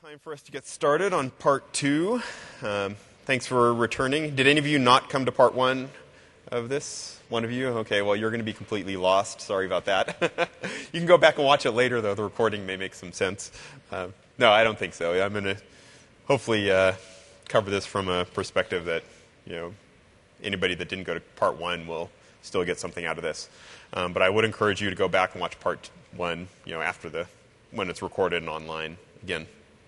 Time for us to get started on part 2. Thanks for returning. Did any of you not come to part 1 of this? One of you? Okay, well, you're going to be completely lost. Sorry about that. You can go back and watch it later, though. The recording may make some sense. No, I don't think so. I'm going to hopefully cover this from a perspective that, anybody that didn't go to part 1 will still get something out of this. But I would encourage you to go back and watch part 1, after when it's recorded and online again.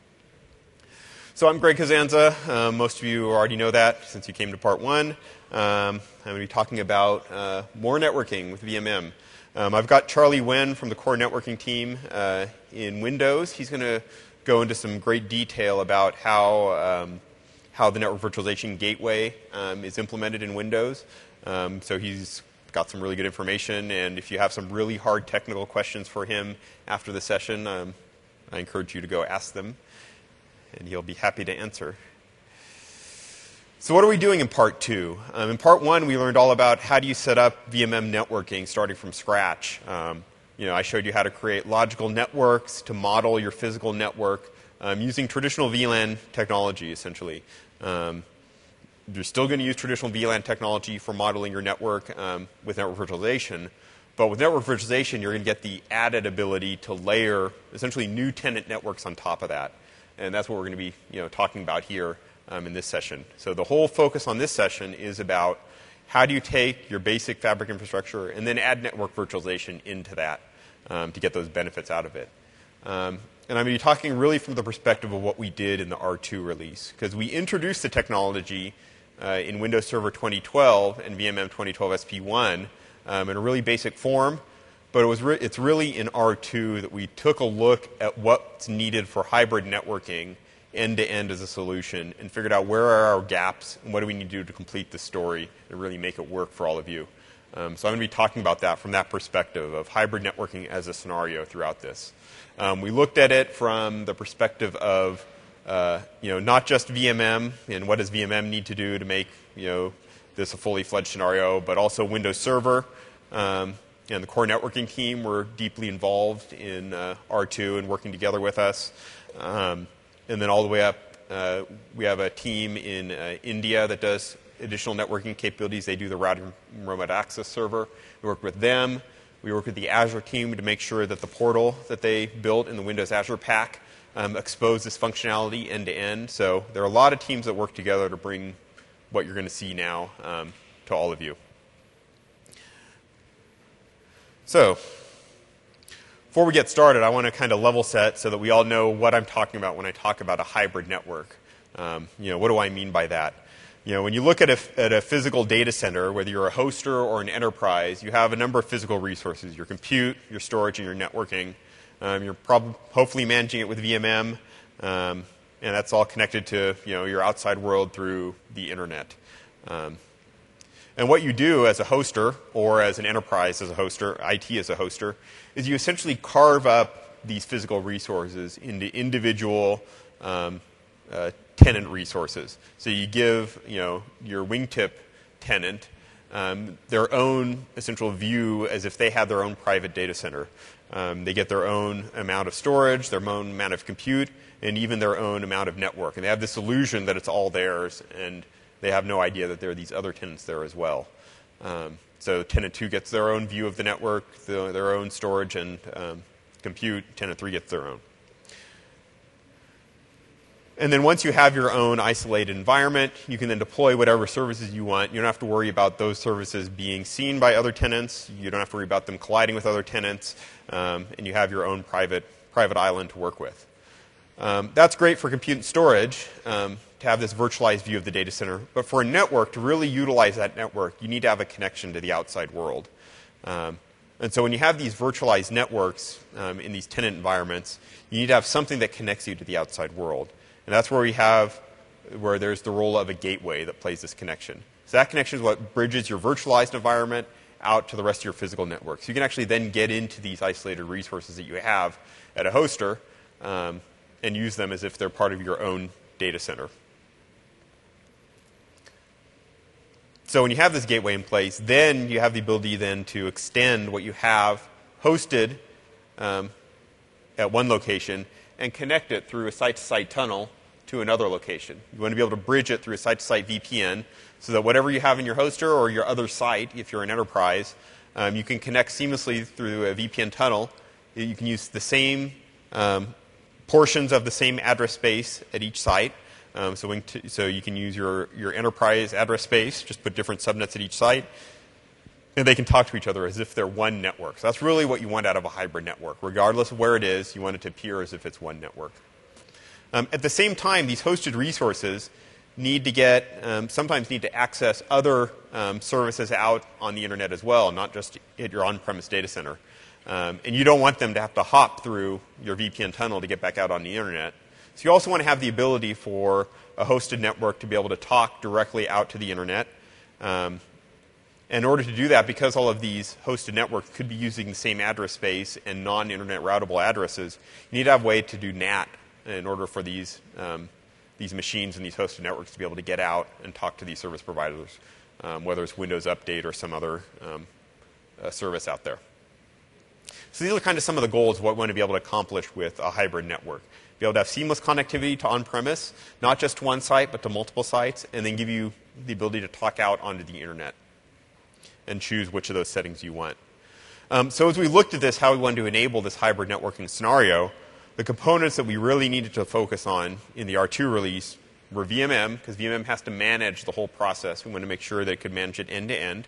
So I'm Greg Kazanza. Most of you already know that since you came to part 1. I'm going to be talking about more networking with VMM. I've got Charlie Wen from the core networking team in Windows. He's going to go into some great detail about how the network virtualization gateway is implemented in Windows. So he's got some really good information, and if you have some really hard technical questions for him after the session, I encourage you to go ask them, and he'll be happy to answer. So what are we doing in part 2? In part 1, we learned all about how do you set up VMM networking starting from scratch. I showed you how to create logical networks to model your physical network using traditional VLAN technology, essentially. You're still going to use traditional VLAN technology for modeling your network with network virtualization. But with network virtualization, you're going to get the added ability to layer essentially new tenant networks on top of that. And that's what we're going to be talking about here in this session. So the whole focus on this session is about how do you take your basic fabric infrastructure and then add network virtualization into that to get those benefits out of it. And I'm going to be talking really from the perspective of what we did in the R2 release, because we introduced the technology in Windows Server 2012 and VMM 2012 SP1 in a really basic form. But it's really in R2 that we took a look at what's needed for hybrid networking end-to-end as a solution and figured out where are our gaps and what do we need to do to complete the story and really make it work for all of you. So I'm going to be talking about that from that perspective of hybrid networking as a scenario throughout this. We looked at it from the perspective of not just VMM and what does VMM need to do to make this a fully fledged scenario, but also Windows Server. And the core networking team were deeply involved in R2 and working together with us. And then all the way up, we have a team in India that does additional networking capabilities. They do the routing remote access server. We work with them. We work with the Azure team to make sure that the portal that they built in the Windows Azure Pack expose this functionality end to end. So there are a lot of teams that work together to bring what you're going to see now to all of you. So, before we get started, I want to kind of level set so that we all know what I'm talking about when I talk about a hybrid network. What do I mean by that? When you look at a physical data center, whether you're a hoster or an enterprise, you have a number of physical resources: your compute, your storage, and your networking. You're hopefully managing it with VMM, and that's all connected to your outside world through the internet. And what you do as a hoster, or as an enterprise as a hoster, IT as a hoster, is you essentially carve up these physical resources into individual tenant resources. So you give your wingtip tenant their own essential view as if they had their own private data center. They get their own amount of storage, their own amount of compute, and even their own amount of network. And they have this illusion that it's all theirs, and they have no idea that there are these other tenants there as well. So tenant 2 gets their own view of the network, their own storage and compute. Tenant 3 gets their own. And then once you have your own isolated environment, you can then deploy whatever services you want. You don't have to worry about those services being seen by other tenants. You don't have to worry about them colliding with other tenants. And you have your own private island to work with. That's great for compute and storage, to have this virtualized view of the data center. But for a network, to really utilize that network, you need to have a connection to the outside world. And so when you have these virtualized networks in these tenant environments, you need to have something that connects you to the outside world. And that's where there's the role of a gateway that plays this connection. So that connection is what bridges your virtualized environment out to the rest of your physical network. So you can actually then get into these isolated resources that you have at a hoster and use them as if they're part of your own data center. So when you have this gateway in place, then you have the ability then to extend what you have hosted at one location and connect it through a site-to-site tunnel to another location. You want to be able to bridge it through a site-to-site VPN so that whatever you have in your hoster or your other site, if you're an enterprise, you can connect seamlessly through a VPN tunnel. You can use the same portions of the same address space at each site. So you can use your enterprise address space, just put different subnets at each site, and they can talk to each other as if they're one network. So that's really what you want out of a hybrid network. Regardless of where it is, you want it to appear as if it's one network. At the same time, these hosted resources sometimes need to access other services out on the internet as well, not just at your on-premise data center. And you don't want them to have to hop through your VPN tunnel to get back out on the internet. So you also want to have the ability for a hosted network to be able to talk directly out to the internet. In order to do that, because all of these hosted networks could be using the same address space and non-internet routable addresses, you need to have a way to do NAT in order for these machines and these hosted networks to be able to get out and talk to these service providers, whether it's Windows Update or some other service out there. So these are kind of some of the goals of what we want to be able to accomplish with a hybrid network. Be able to have seamless connectivity to on-premise, not just to one site, but to multiple sites, and then give you the ability to talk out onto the internet and choose which of those settings you want. So as we looked at this, how we wanted to enable this hybrid networking scenario, the components that we really needed to focus on in the R2 release were VMM, because VMM has to manage the whole process. We want to make sure that it could manage it end to end.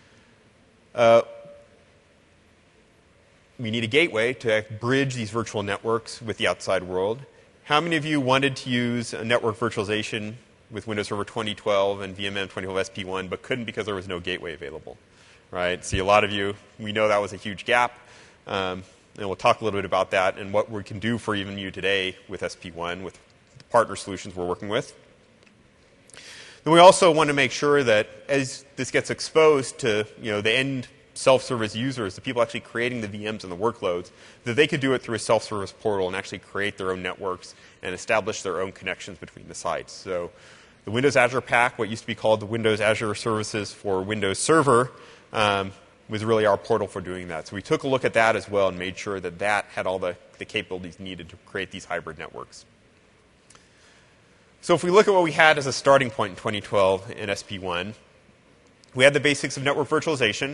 We need a gateway to bridge these virtual networks with the outside world. How many of you wanted to use a network virtualization with Windows Server 2012 and VMM 2012 SP1, but couldn't because there was no gateway available? Right? See, a lot of you, we know that was a huge gap. And we'll talk a little bit about that and what we can do for even you today with SP1, with the partner solutions we're working with. Then we also want to make sure that as this gets exposed to the end self-service users, the people actually creating the VMs and the workloads, that they could do it through a self-service portal and actually create their own networks and establish their own connections between the sites. So the Windows Azure Pack, what used to be called the Windows Azure Services for Windows Server, was really our portal for doing that. So we took a look at that as well and made sure that that had all the capabilities needed to create these hybrid networks. So if we look at what we had as a starting point in 2012 in SP1, we had the basics of network virtualization.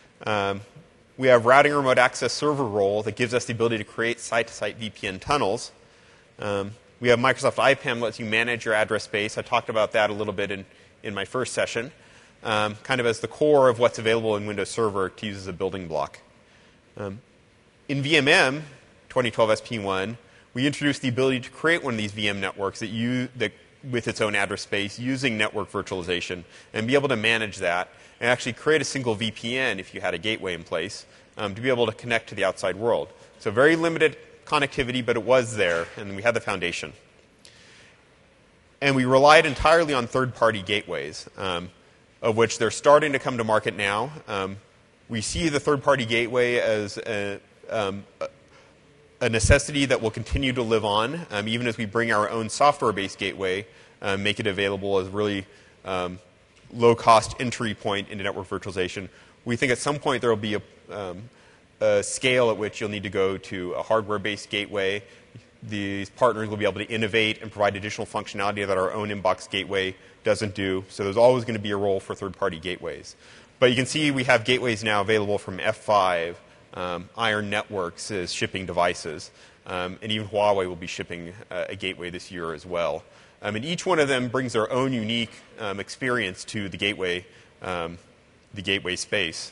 We have routing and remote access server role that gives us the ability to create site-to-site VPN tunnels. We have Microsoft IPAM lets you manage your address space. I talked about that a little bit in my first session, kind of as the core of what's available in Windows Server to use as a building block. In VMM 2012 SP1, we introduced the ability to create one of these VM networks that with its own address space using network virtualization and be able to manage that and actually create a single VPN if you had a gateway in place to be able to connect to the outside world. So very limited connectivity, but it was there, and we had the foundation. And we relied entirely on third-party gateways, of which they're starting to come to market now. We see the third-party gateway as a necessity that will continue to live on, even as we bring our own software-based gateway, make it available as really low-cost entry point into network virtualization. We think at some point there will be a scale at which you'll need to go to a hardware-based gateway. These partners will be able to innovate and provide additional functionality that our own inbox gateway doesn't do. So there's always going to be a role for third-party gateways. But you can see we have gateways now available from F5. Iron Networks is shipping devices. And even Huawei will be shipping a gateway this year as well. And each one of them brings their own unique experience to the gateway space.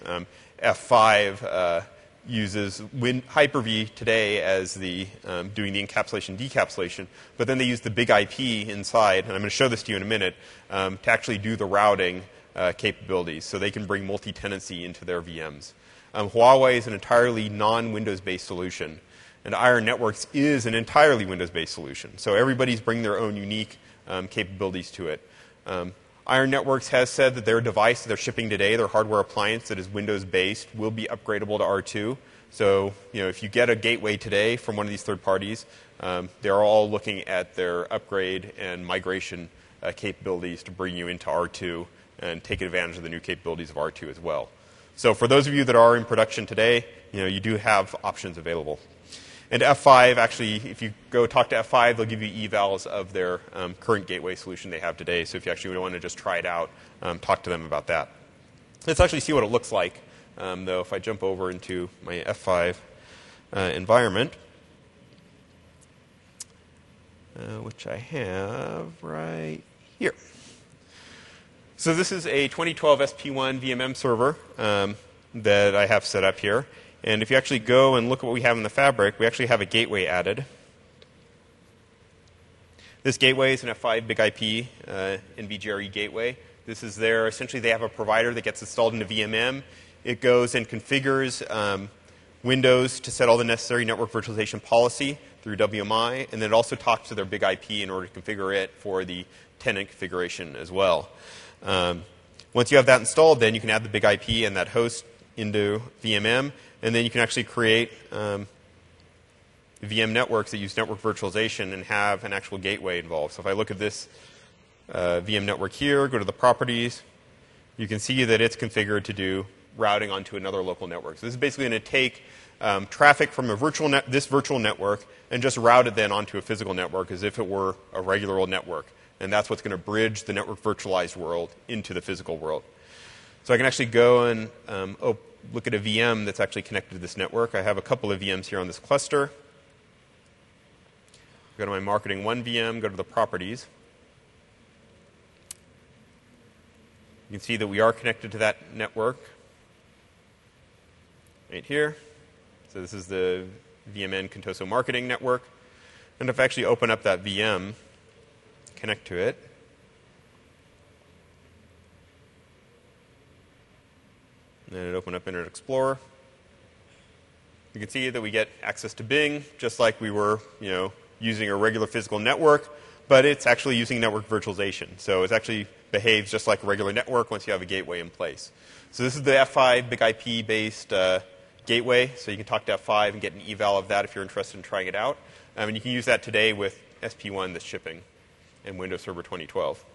F5 uses Hyper-V today as the doing the encapsulation decapsulation, but then they use the big IP inside, and I'm going to show this to you in a minute, to actually do the routing capabilities, so they can bring multi-tenancy into their VMs. Huawei is an entirely non-Windows-based solution, and Iron Networks is an entirely Windows-based solution. So everybody's bringing their own unique capabilities to it. Iron Networks has said that their device that they're shipping today, their hardware appliance that is Windows-based, will be upgradable to R2. So, if you get a gateway today from one of these third parties, they're all looking at their upgrade and migration capabilities to bring you into R2 and take advantage of the new capabilities of R2 as well. So for those of you that are in production today, you do have options available. And F5, actually, if you go talk to F5, they'll give you evals of their current gateway solution they have today. So if you actually want to just try it out, talk to them about that. Let's actually see what it looks like, though, if I jump over into my F5 environment, which I have right here. So this is a 2012 SP1 VMM server that I have set up here. And if you actually go and look at what we have in the fabric, we actually have a gateway added. This gateway is an F5 Big IP NVGRE gateway. This is their, essentially they have a provider that gets installed into VMM. It goes and configures Windows to set all the necessary network virtualization policy through WMI, and then it also talks to their Big IP in order to configure it for the tenant configuration as well. Once you have that installed, then you can add the Big IP and that host into VMM, and then you can actually create VM networks that use network virtualization and have an actual gateway involved. So if I look at this VM network here, go to the properties, you can see that it's configured to do routing onto another local network. So this is basically going to take traffic from a this virtual network and just route it then onto a physical network as if it were a regular old network. And that's what's going to bridge the network virtualized world into the physical world. So I can actually go and look at a VM that's actually connected to this network. I have a couple of VMs here on this cluster. Go to my marketing 1 VM, go to the properties. You can see that we are connected to that network right here. So this is the VMN Contoso marketing network. And if I actually open up that VM, connect to it, and then open up Internet Explorer, you can see that we get access to Bing just like we were, using a regular physical network, but it's actually using network virtualization. So it actually behaves just like a regular network once you have a gateway in place. So this is the F5 Big IP based gateway. So you can talk to F5 and get an eval of that if you're interested in trying it out. And you can use that today with SP1 that's shipping in Windows Server 2012.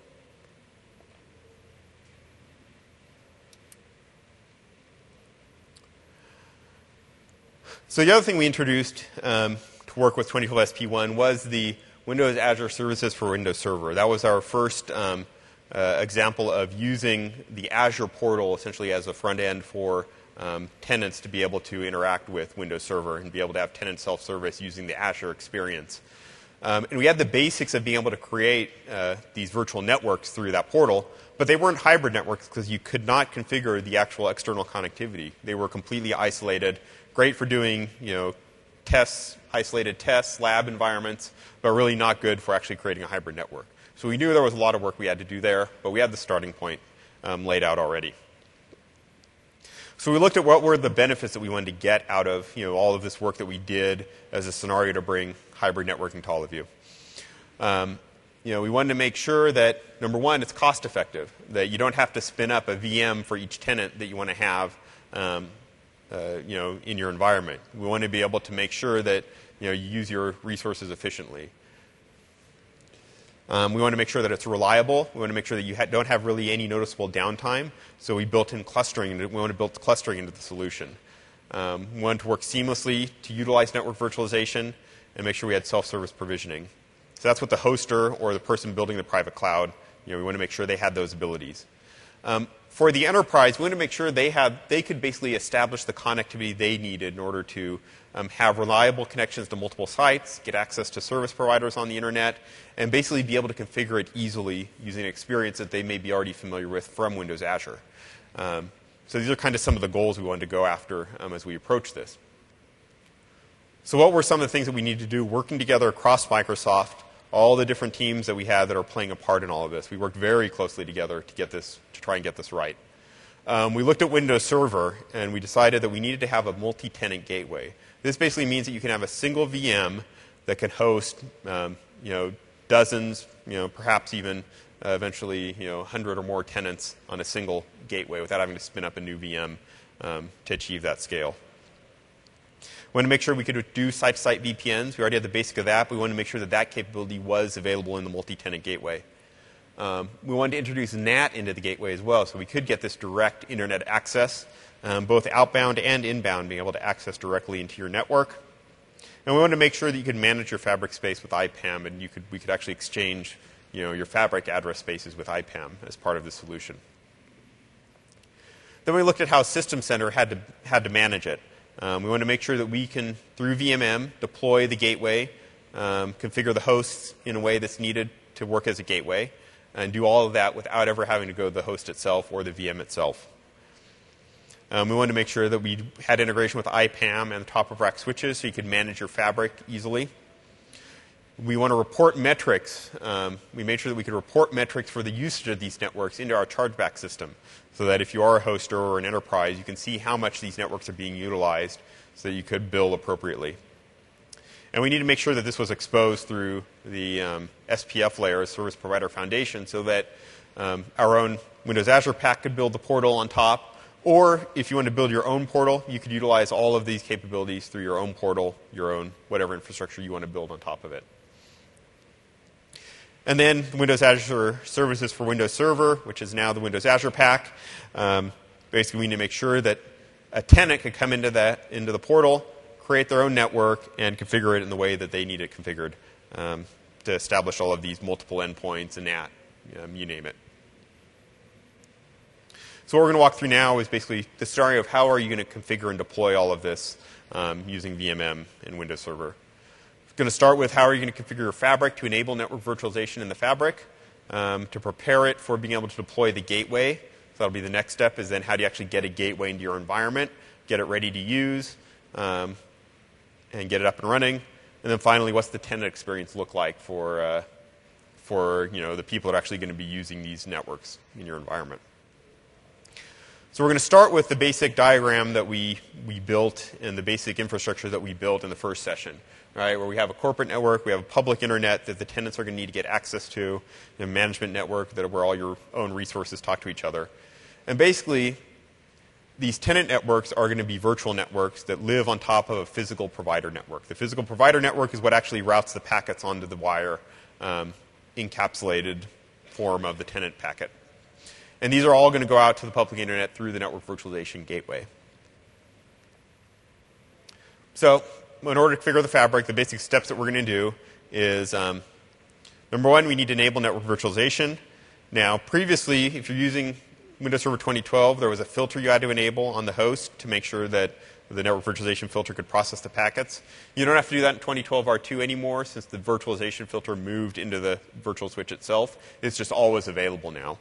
So the other thing we introduced to work with 2012 SP1 was the Windows Azure Services for Windows Server. That was our first example of using the Azure portal essentially as a front end for tenants to be able to interact with Windows Server and be able to have tenant self-service using the Azure experience. And we had the basics of being able to create these virtual networks through that portal, but they weren't hybrid networks because you could not configure the actual external connectivity. They were completely isolated, great for doing tests, isolated tests, lab environments, but really not good for actually creating a hybrid network. So we knew there was a lot of work we had to do there, but we had the starting point laid out already. So we looked at what were the benefits that we wanted to get out of all of this work that we did as a scenario to bring hybrid networking to all of you. We wanted to make sure that, number one, it's cost effective, that you don't have to spin up a VM for each tenant that you want to have in your environment. We want to be able to make sure that you use your resources efficiently. We want to make sure that it's reliable. We want to make sure that you don't have really any noticeable downtime. So we built in clustering. We want to build clustering into the solution. We wanted to work seamlessly to utilize network virtualization and make sure we had self-service provisioning. So that's what the hoster or the person building the private cloud, we want to make sure they had those abilities. For the enterprise, we want to make sure they could basically establish the connectivity they needed in order to have reliable connections to multiple sites, get access to service providers on the internet, and basically be able to configure it easily using an experience that they may be already familiar with from Windows Azure. So these are kind of some of the goals we wanted to go after as we approach this. So what were some of the things that we needed to do working together across Microsoft, all the different teams that we had that are playing a part in all of this? We worked very closely together to try and get this right. We looked at Windows Server, and we decided that we needed to have a multi-tenant gateway. This basically means that you can have a single VM that can host, dozens, perhaps even eventually, 100 or more tenants on a single gateway without having to spin up a new VM to achieve that scale. We wanted to make sure we could do site-to-site VPNs. We already had the basic of that, but we wanted to make sure that that capability was available in the multi-tenant gateway. We wanted to introduce NAT into the gateway as well, so we could get this direct internet access, both outbound and inbound, being able to access directly into your network. And we wanted to make sure that you could manage your fabric space with IPAM, and we could actually exchange your fabric address spaces with IPAM as part of the solution. Then we looked at how System Center had to manage it. We wanted to make sure that we can, through VMM, deploy the gateway, configure the hosts in a way that's needed to work as a gateway, and do all of that without ever having to go to the host itself or the VM itself. We wanted to make sure that we had integration with IPAM and top-of-rack switches so you could manage your fabric easily. We want to report metrics. We made sure that we could report metrics for the usage of these networks into our chargeback system so that if you are a hoster or an enterprise, you can see how much these networks are being utilized so that you could bill appropriately. And we need to make sure that this was exposed through the SPF layer, Service Provider Foundation, so that our own Windows Azure Pack could build the portal on top. Or if you want to build your own portal, you could utilize all of these capabilities through your own portal, your own whatever infrastructure you want to build on top of it. And then Windows Azure Services for Windows Server, which is now the Windows Azure Pack. Basically, we need to make sure that a tenant can come into the portal, create their own network, and configure it in the way that they need it configured to establish all of these multiple endpoints and NAT, you name it. So what we're going to walk through now is basically the scenario of how are you going to configure and deploy all of this using VMM in Windows Server. We're going to start with how are you going to configure your fabric to enable network virtualization in the fabric, to prepare it for being able to deploy the gateway. So that'll be the next step, is then how do you actually get a gateway into your environment, get it ready to use, and get it up and running. And then finally, what's the tenant experience look like for the people that are actually going to be using these networks in your environment. So we're going to start with the basic diagram that we built and the basic infrastructure that we built in the first session, right? Where we have a corporate network, we have a public internet that the tenants are going to need to get access to, a management network where all your own resources talk to each other. And basically, these tenant networks are going to be virtual networks that live on top of a physical provider network. The physical provider network is what actually routes the packets onto the wire, encapsulated form of the tenant packet. And these are all going to go out to the public internet through the network virtualization gateway. So in order to configure the fabric, the basic steps that we're going to do is, number one, we need to enable network virtualization. Now, previously, if you're using Windows Server 2012, there was a filter you had to enable on the host to make sure that the network virtualization filter could process the packets. You don't have to do that in 2012 R2 anymore since the virtualization filter moved into the virtual switch itself. It's just always available now.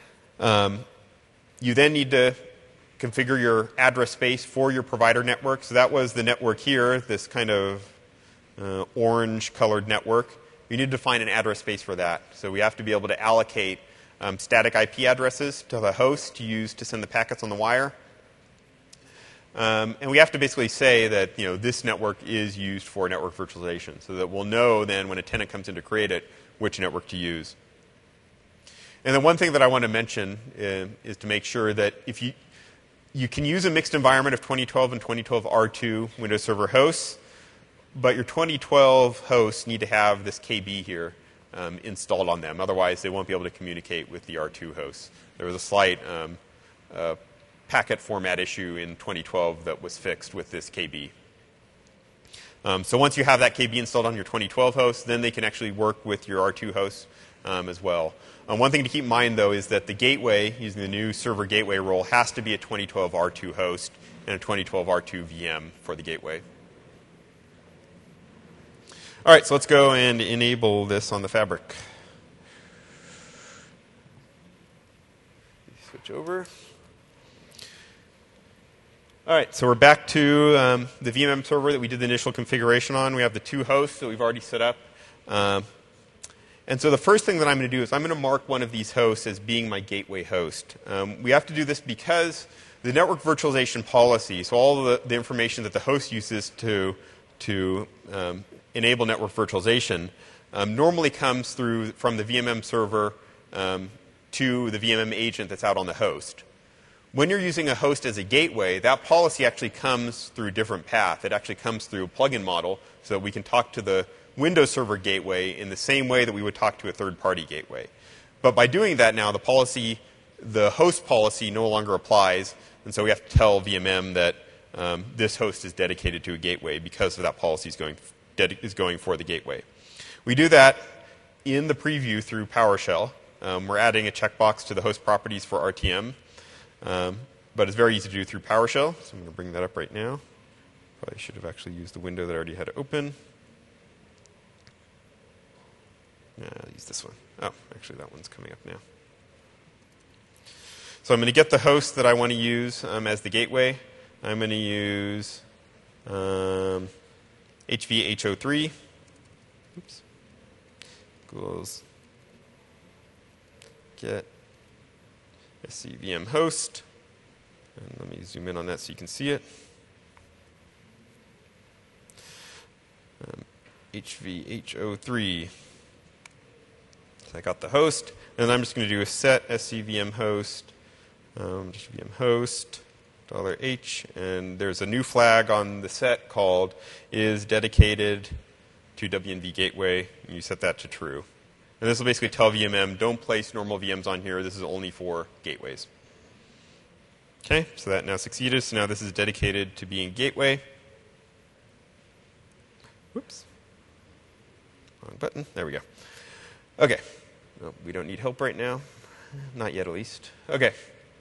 You then need to configure your address space for your provider network. So that was the network here, this kind of orange-colored network. You need to define an address space for that. So we have to be able to allocate static IP addresses to the host to use to send the packets on the wire. And we have to basically say that this network is used for network virtualization so that we'll know then when a tenant comes in to create it which network to use. And then one thing that I want to mention is to make sure that if you can use a mixed environment of 2012 and 2012 R2 Windows Server hosts, but your 2012 hosts need to have this KB here installed on them. Otherwise, they won't be able to communicate with the R2 hosts. There was a slight packet format issue in 2012 that was fixed with this KB. So once you have that KB installed on your 2012 host, then they can actually work with your R2 hosts as well. One thing to keep in mind, though, is that the gateway, using the new server gateway role, has to be a 2012 R2 host and a 2012 R2 VM for the gateway. All right, so let's go and enable this on the fabric. Switch over. All right, so we're back to the VMM server that we did the initial configuration on. We have the two hosts that we've already set up. And so the first thing that I'm going to do is I'm going to mark one of these hosts as being my gateway host. We have to do this because the network virtualization policy, so all of the information that the host uses to enable network virtualization, normally comes from the VMM server to the VMM agent that's out on the host. When you're using a host as a gateway, that policy actually comes through a different path. It actually comes through a plugin model so that we can talk to the Windows Server gateway in the same way that we would talk to a third-party gateway. But by doing that now, the host policy no longer applies, and so we have to tell VMM that this host is dedicated to a gateway because of that policy is going is going for the gateway. We do that in the preview through PowerShell. We're adding a checkbox to the host properties for RTM, but it's very easy to do through PowerShell. So I'm going to bring that up right now. Probably should have actually used the window that I already had open. I'll use this one. Oh, actually that one's coming up now. So I'm going to get the host that I want to use as the gateway. I'm going to use HVH03. Oops. Equals get SCVM host. And let me zoom in on that so you can see it. HVH03. So I got the host, and I'm just going to do a set SCVM host, SCVM host, $H, and there's a new flag on the set called is dedicated to WNV gateway, and you set that to true. And this will basically tell VMM, don't place normal VMs on here. This is only for gateways. Okay, so that now succeeded. So now this is dedicated to being gateway. Whoops. Wrong button. There we go. Okay. Well, we don't need help right now. Not yet, at least. Okay.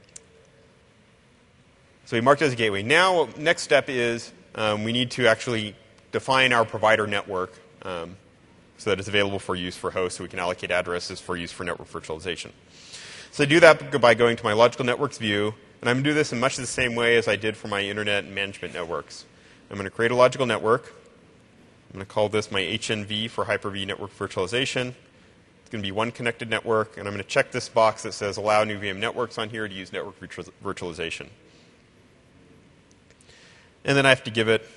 So we marked it as a gateway. Now, next step is we need to actually define our provider network so that it's available for use for hosts, so we can allocate addresses for use for network virtualization. So I do that by going to my logical networks view, and I'm going to do this in much the same way as I did for my internet and management networks. I'm going to create a logical network. I'm going to call this my HNV for Hyper-V network virtualization. It's going to be one connected network, and I'm going to check this box that says allow new VM networks on here to use network virtualization. And then I have to give it,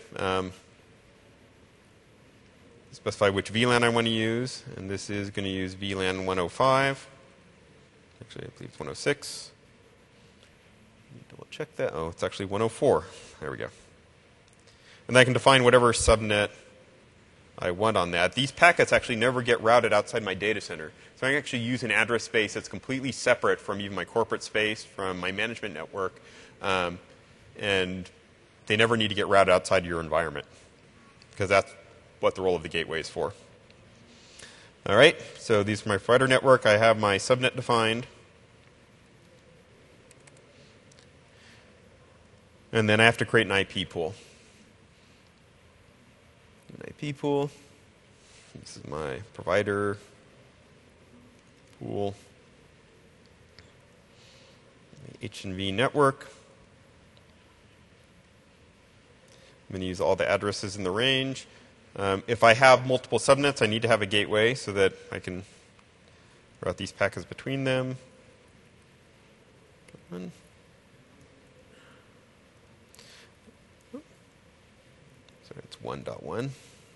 specify which VLAN I want to use, and this is going to use VLAN 105. Actually, I believe it's 106. Double check that. Oh, it's actually 104. There we go. And I can define whatever subnet I want on that. These packets actually never get routed outside my data center. So I can actually use an address space that's completely separate from even my corporate space, from my management network, and they never need to get routed outside your environment, because that's what the role of the gateway is for. All right, so these are my provider network. I have my subnet defined. And then I have to create an IP pool. An IP pool. This is my provider pool. H&V network. I'm going to use all the addresses in the range. If I have multiple subnets, I need to have a gateway so that I can route these packets between them. So it's 1.1.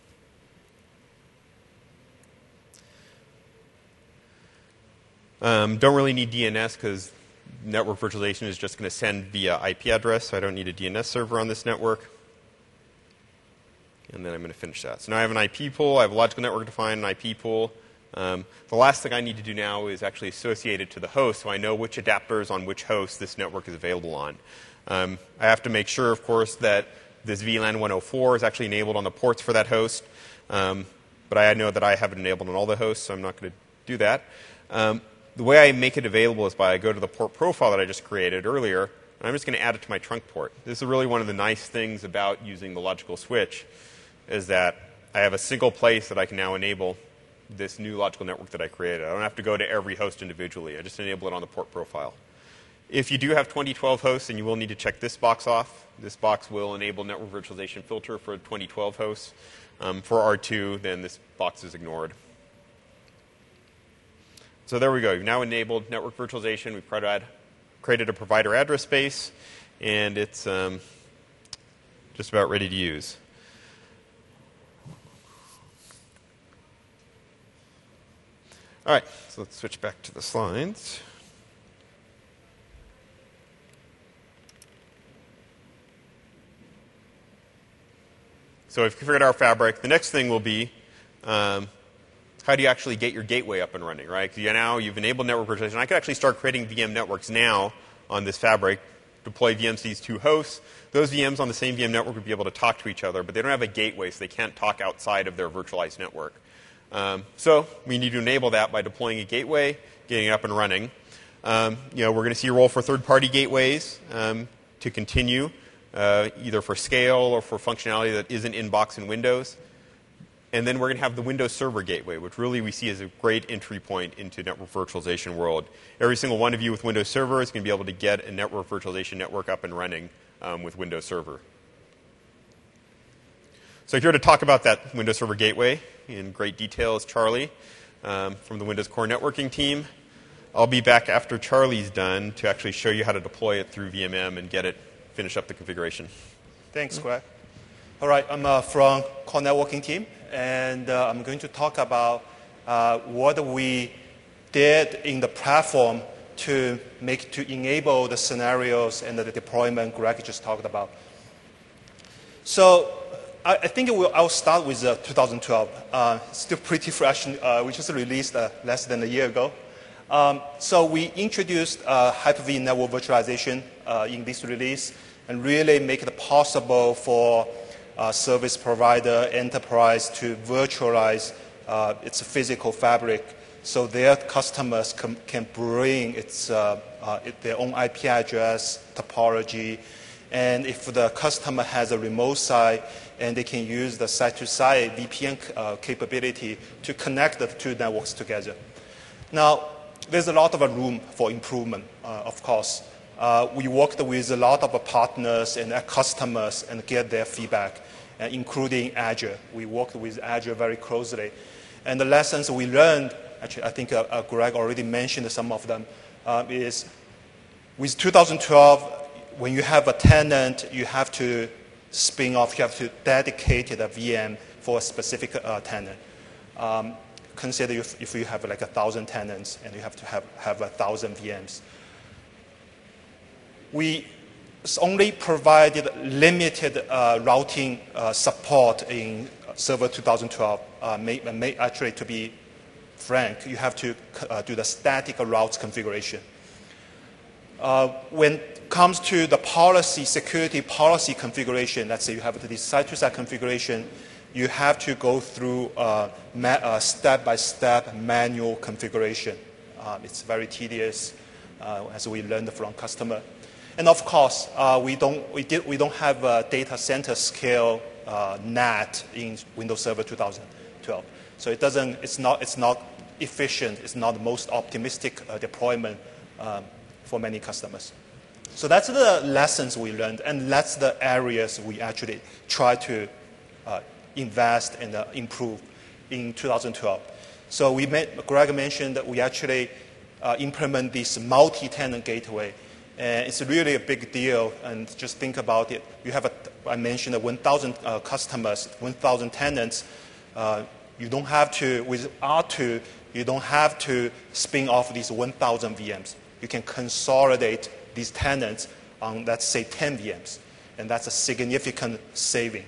Don't really need DNS because network virtualization is just going to send via IP address, so I don't need a DNS server on this network. And then I'm going to finish that. So now I have an IP pool. I have a logical network defined, an IP pool. The last thing I need to do now is actually associate it to the host, so I know which adapters on which host this network is available on. I have to make sure, of course, that this VLAN 104 is actually enabled on the ports for that host. But I know that I have it enabled on all the hosts, so I'm not going to do that. The way I make it available is by I go to the port profile that I just created earlier, and I'm just going to add it to my trunk port. This is really one of the nice things about using the logical switch, is that I have a single place that I can now enable this new logical network that I created. I don't have to go to every host individually. I just enable it on the port profile. If you do have 2012 hosts, then you will need to check this box off. This box will enable network virtualization filter for 2012 hosts. For R2, then this box is ignored. So there we go. We've now enabled network virtualization. We've created a provider address space, and it's just about ready to use. All right, so let's switch back to the slides. So we've configured our fabric. The next thing will be how do you actually get your gateway up and running, right? Because now you've enabled network virtualization. I could actually start creating VM networks now on this fabric deploy VMs to these two hosts. Those VMs on the same VM network would be able to talk to each other, but they don't have a gateway, so they can't talk outside of their virtualized network. So we need to enable that by deploying a gateway, getting it up and running. We're going to see a role for third-party gateways to continue, either for scale or for functionality that isn't in-box in Windows. And then we're going to have the Windows Server Gateway, which really we see as a great entry point into network virtualization world. Every single one of you with Windows Server is going to be able to get a network virtualization network up and running with Windows Server. So here to talk about that Windows Server Gateway in great detail is Charlie from the Windows Core Networking team. I'll be back after Charlie's done to actually show you how to deploy it through VMM and finish up the configuration. Thanks, Greg. All right, I'm from Core Networking team, and I'm going to talk about what we did in the platform to enable the scenarios and the deployment Greg just talked about. So I think I'll start with 2012. Still pretty fresh. We just released less than a year ago. So we introduced Hyper-V network virtualization in this release and really make it possible for service provider, enterprise to virtualize its physical fabric so their customers can bring their own IP address, topology, and if the customer has a remote site, and they can use the site-to-site VPN capability to connect the two networks together. Now, there's a lot of room for improvement, of course. We worked with a lot of partners and customers and get their feedback, including Azure. We worked with Azure very closely. And the lessons we learned, actually, I think Greg already mentioned some of them, is with 2012, when you have a tenant, you have to spin off, you have to dedicate a VM for a specific tenant. Consider if you have like 1,000 tenants and you have to have 1,000 VMs. We only provided limited routing support in Server 2012. Actually, to be frank, you have to do the static routes configuration. When it comes to the security policy configuration, let's say you have this site-to-site configuration, you have to go through step-by-step manual configuration. It's very tedious, as we learned from customer. And of course, we don't have a data center scale NAT in Windows Server 2012. So it's not efficient. It's not the most optimistic deployment for many customers. So that's the lessons we learned, and that's the areas we actually try to invest and improve in 2012. So Greg mentioned that we actually implement this multi-tenant gateway. And it's really a big deal, and just think about it. I mentioned 1,000 customers, 1,000 tenants. You don't have to, with R2, you don't have to spin off these 1,000 VMs. You can consolidate these tenants on, let's say, 10 VMs, and that's a significant saving.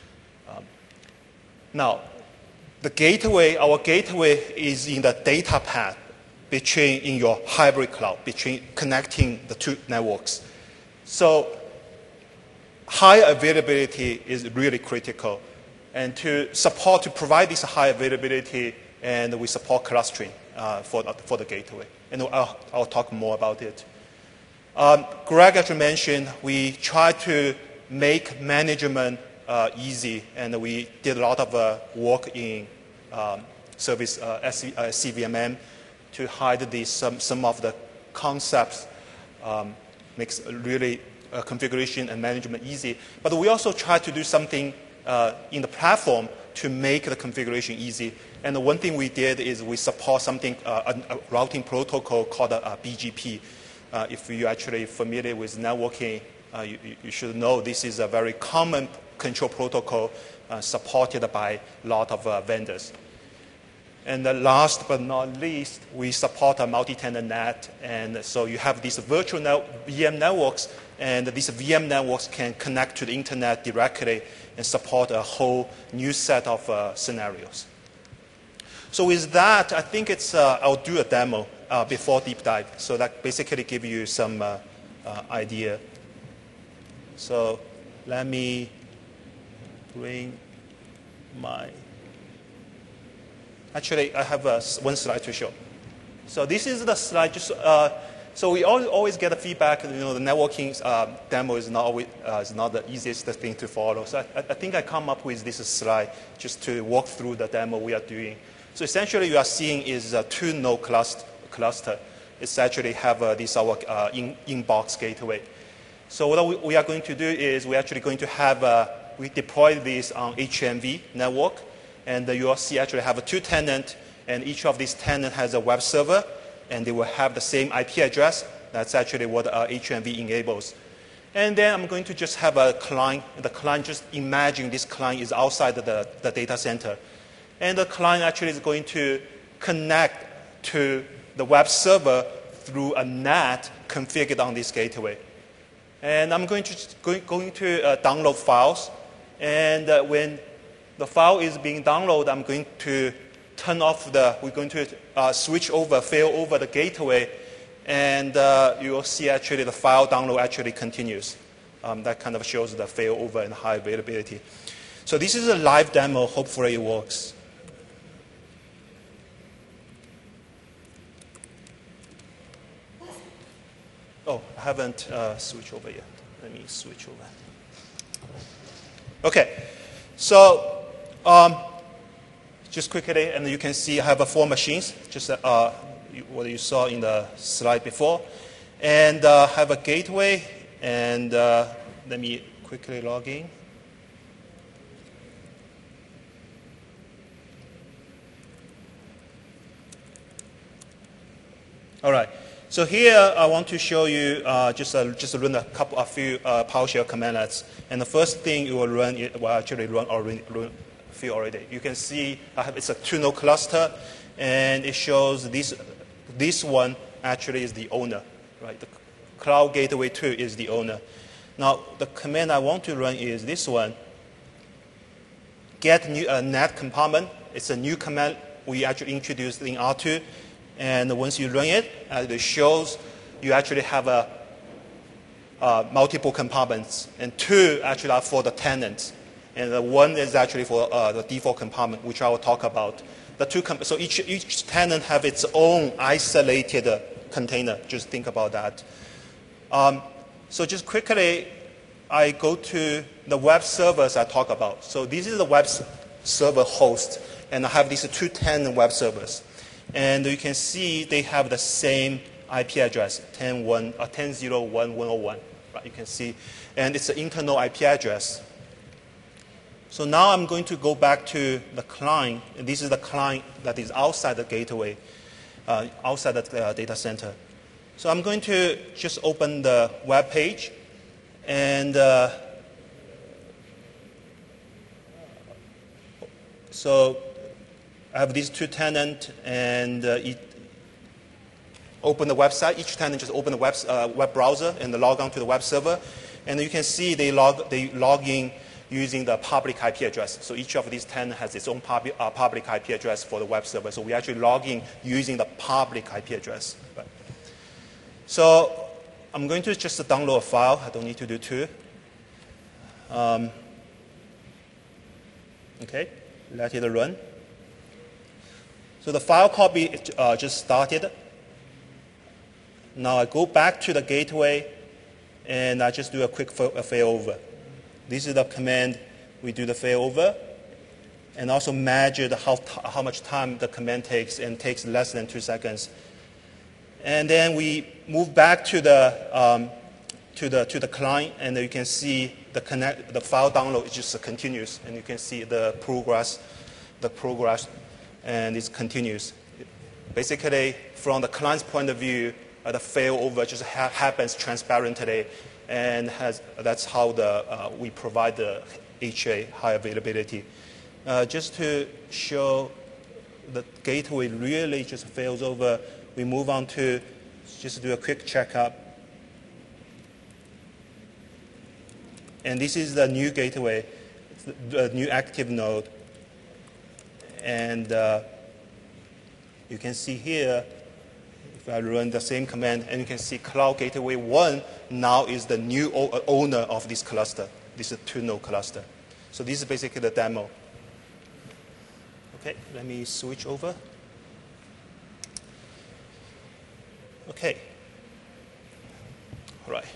Now, our gateway is in the data path in your hybrid cloud, connecting the two networks. So high availability is really critical. And to provide this high availability, and we support clustering for the gateway. And I'll talk more about it. Greg actually mentioned we try to make management easy, and we did a lot of work in service CVMM to hide some of the concepts, makes really configuration and management easy. But we also try to do something in the platform to make the configuration easy. And the one thing we did is we support something, a routing protocol called BGP. If you're actually familiar with networking, you should know this is a very common control protocol supported by a lot of vendors. And last but not least, we support a multi-tenant NAT. And so you have these virtual VM networks, and these VM networks can connect to the internet directly and support a whole new set of scenarios. So with that, I think I'll do a demo before deep dive. So that basically gives you some idea So let me bring my, actually I have one slide to show. So this is the slide, so we always get the feedback, the networking demo is not the easiest thing to follow. So I think I come up with this slide just to walk through the demo we are doing. So essentially you are seeing is a two-node cluster. It's actually have this our inbox gateway. So what we are going to do is we're actually going to have, we deploy this on HMV network, and you will see actually have two tenants, and each of these tenants has a web server, and they will have the same IP address. That's actually what HMV enables. And then I'm going to just have a client. The client, just imagine this client is outside the data center. And the client actually is going to connect to the web server through a NAT configured on this gateway. And I'm going to download files. And when the file is being downloaded, I'm going to turn off we're going to fail over the gateway, and you will see actually the file download actually continues. That kind of shows the failover and high availability. So this is a live demo. Hopefully it works. Oh, I haven't switched over yet. Let me switch over. Okay, so just quickly, and you can see I have 4 machines, just what you saw in the slide before, and have a gateway. And let me quickly log in. All right. So here I want to show you just run a few PowerShell commands. And the first thing you will run, actually run a few already. You can see it's a two-node cluster, and it shows this one actually is the owner, right? The Cloud Gateway 2 is the owner. Now the command I want to run is this one. Get new NAT compartment. It's a new command we actually introduced in R2. And once you run it, it shows you actually have multiple compartments, and 2 actually are for the tenants, and the 1 is actually for the default compartment, which I will talk about. So each tenant have its own isolated container. Just think about that. So just quickly, I go to the web servers I talk about. So this is the web server host, and I have these 2 tenant web servers. And you can see they have the same IP address, 10.0.1.101. Right? You can see, and it's an internal IP address. So now I'm going to go back to the client. And this is the client that is outside the gateway, outside the data center. So I'm going to just open the web page, and so I have these 2 tenants, and open the website. Each tenant just open the web browser and log on to the web server. And you can see they log in using the public IP address. So each of these tenants has its own public IP address for the web server. So we actually log in using the public IP address. Right. So I'm going to just download a file. I don't need to do 2. Okay, let it run. So the file copy just started. Now I go back to the gateway, and I just do a quick failover. This is the command we do the failover, and also measure how much time the command takes, and takes less than 2 seconds. And then we move back to the client, and you can see the file download is just continuous, and you can see the progress, and it continues. Basically, from the client's point of view, the failover just happens transparently, and that's how we provide the HA, high availability. Just to show the gateway really just fails over, we move on to just do a quick checkup. And this is the new gateway, the new active node. And you can see here, if If I run the same command, and you can see Cloud Gateway 1 now is the new owner of this cluster. This is a 2-node cluster. So this is basically the demo. Okay, let me switch over. Okay. All right.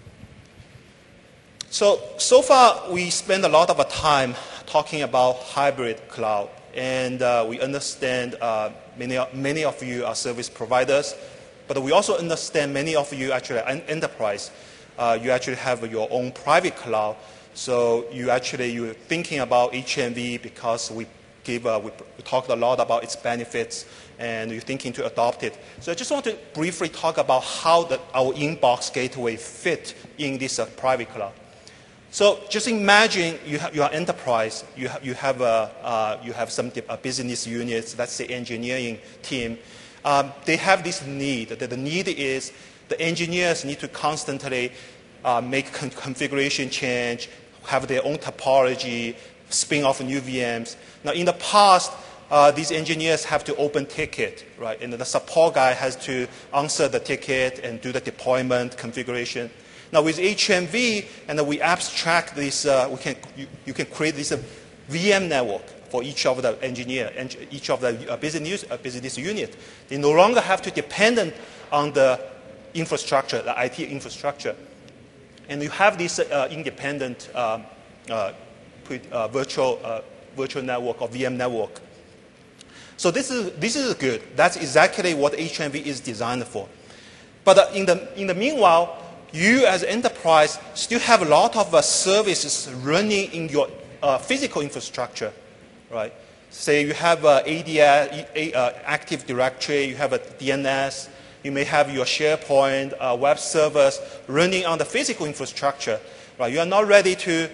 So far, we spend a lot of time talking about hybrid cloud. And we understand many of you are service providers, but we also understand many of you actually are enterprise. You actually have your own private cloud. So you're thinking about HMV because we talked a lot about its benefits, and you're thinking to adopt it. So I just want to briefly talk about how our inbox gateway fit in this private cloud. So just imagine you are enterprise. You have some business units. Let's say engineering team. They have this need. The need is the engineers need to constantly make configuration change, have their own topology, spin off new VMs. Now in the past, these engineers have to open ticket, right? And the support guy has to answer the ticket and do the deployment configuration. Now with HMV, and we abstract this, you can create this VM network for each of the engineer and each of the business unit. They no longer have to depend on the infrastructure, the IT infrastructure, and you have this independent virtual network or VM network. So this is good. That's exactly what HMV is designed for. But in the meanwhile, you as enterprise still have a lot of services running in your physical infrastructure, right? Say you have ADS, Active Directory, you have a DNS, you may have your SharePoint, web servers running on the physical infrastructure, right? You are not ready to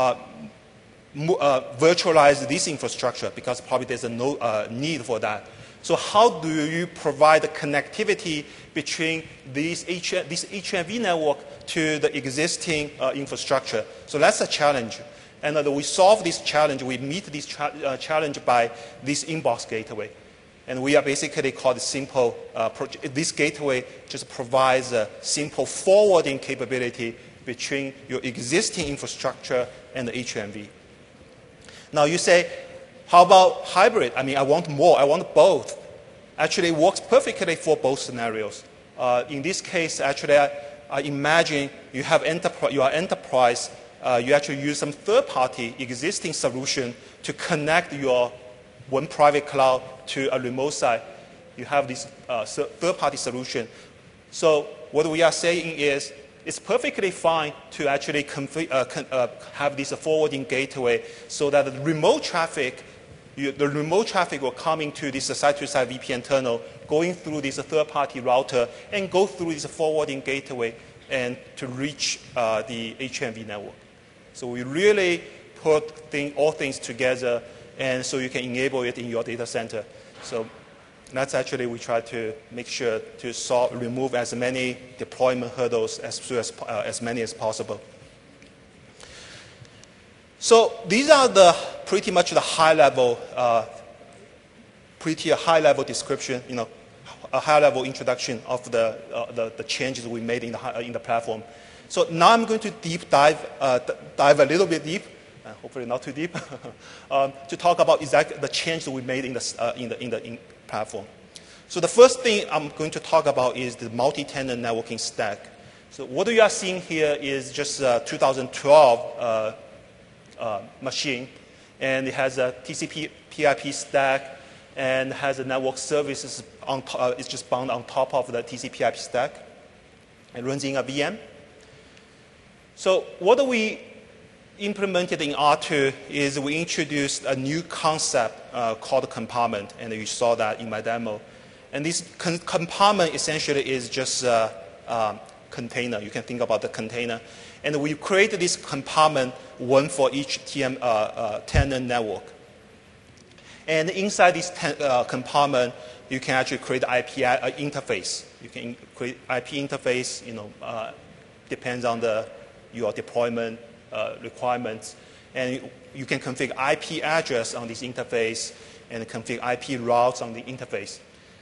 virtualize this infrastructure because probably there's no need for that. So how do you provide the connectivity between this HMV network to the existing infrastructure? So that's a challenge. And we solve this challenge, we meet this challenge by this inbox gateway. And we are basically called simple, this gateway just provides a simple forwarding capability between your existing infrastructure and the HMV. Now you say, how about hybrid? I mean, I want more, I want both. Actually, it works perfectly for both scenarios. In this case, actually, I imagine you are enterprise, you actually use some third-party existing solution to connect your one private cloud to a remote site. You have this third-party solution. So what we are saying is, it's perfectly fine to actually have this forwarding gateway so that the remote traffic will come into this site-to-site VPN tunnel, going through this third-party router, and go through this forwarding gateway and to reach the HMV network. So we really put all things together, and so you can enable it in your data center. So that's actually we try to make sure to remove as many deployment hurdles as many as possible. So these are pretty much the high-level, high-level description, a high-level introduction of the changes we made in the platform. So now I'm going to dive a little bit deep, hopefully not too deep, to talk about exactly the changes we made in the platform. So the first thing I'm going to talk about is the multi-tenant networking stack. So what you are seeing here is just 2012 machine, and it has a TCP/IP stack and has a network services it's just bound on top of the TCP/IP stack and runs in a VM. So what we implemented in R2 is we introduced a new concept called compartment, and you saw that in my demo. And this compartment essentially is just a container. You can think about the container. And we created this compartment, one for each tenant network. And inside this compartment, you can actually create IP interface. You can create IP interface, depends on your deployment requirements. And you can configure IP address on this interface and configure IP routes on the interface.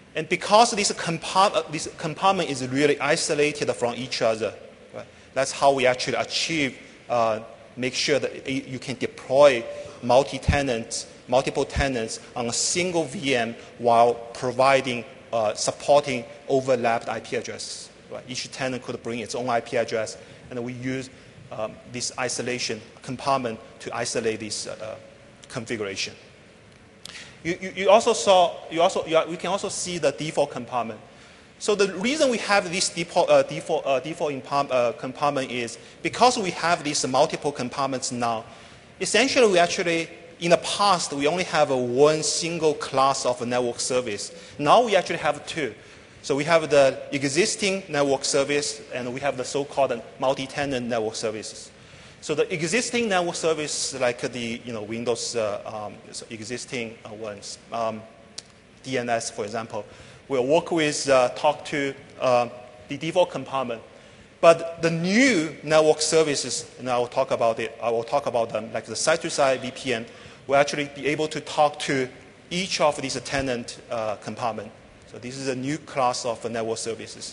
And because this compartment is really isolated from each other, right, that's how we actually achieve, make sure that you can deploy multiple tenants on a single VM while providing, supporting overlapped IP addresses. Right? Each tenant could bring its own IP address, and we use this isolation compartment to isolate this configuration. We can also see the default compartment. So the reason we have this default compartment is because we have these multiple compartments now. Essentially, we actually, in the past, we only have one single class of a network service. Now we actually have two. So we have the existing network service, and we have the so-called multi-tenant network services. So the existing network service, like the Windows existing ones, DNS, for example, will work with talk to the default compartment. But the new network services, and I will talk about them, like the site-to-site VPN, will actually be able to talk to each of these tenant compartment. So this is a new class of network services.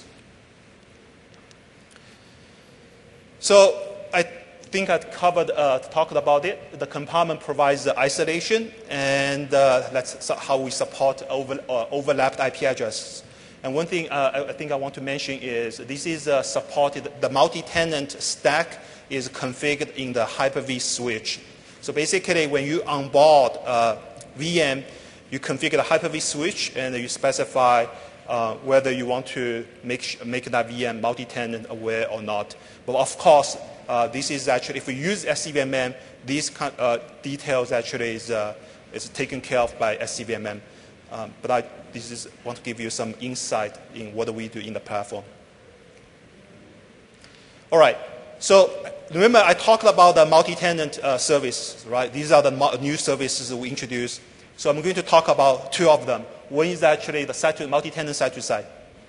So I think I talked about it. The compartment provides the isolation, and that's how we support overlapped IP addresses. And one thing I think I want to mention is this is supported, the multi-tenant stack is configured in the Hyper-V switch. So basically, when you onboard VM, you configure the Hyper-V switch, and you specify whether you want to make that VM multi-tenant aware or not. But of course, this is actually, if we use SCVMM, these details actually is taken care of by SCVMM. But I want to give you some insight in what we do in the platform. All right. So remember, I talked about the multi-tenant service, right? These are the new services we introduced. So I'm going to talk about two of them. One is actually the multi-tenant site-to-site.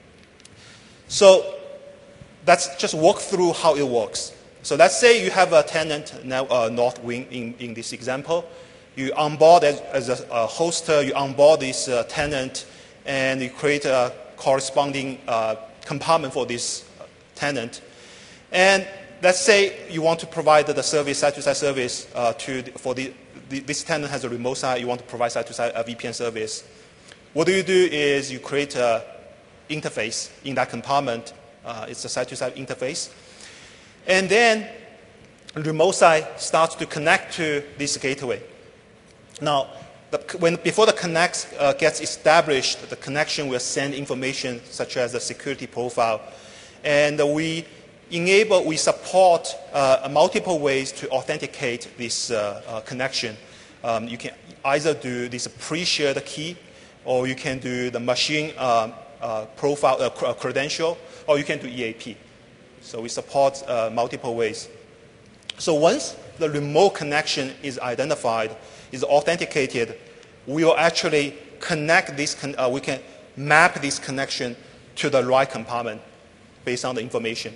So let's just walk through how it works. So let's say you have a tenant, North Wing in this example. You onboard as a hoster, you onboard this tenant, and you create a corresponding compartment for this tenant. And let's say you want to provide the service, site-to-site service this tenant has a remote site, you want to provide site-to-site VPN service. What do is you create an interface in that compartment. It's a site-to-site interface. And then the remote site starts to connect to this gateway. Now, before the connect gets established, the connection will send information such as a security profile. And we support multiple ways to authenticate this connection. You can either do this pre-shared key, or you can do the machine profile credential, or you can do EAP. So we support multiple ways. So once the remote connection is identified, is authenticated, we will actually connect this. We can map this connection to the right compartment based on the information.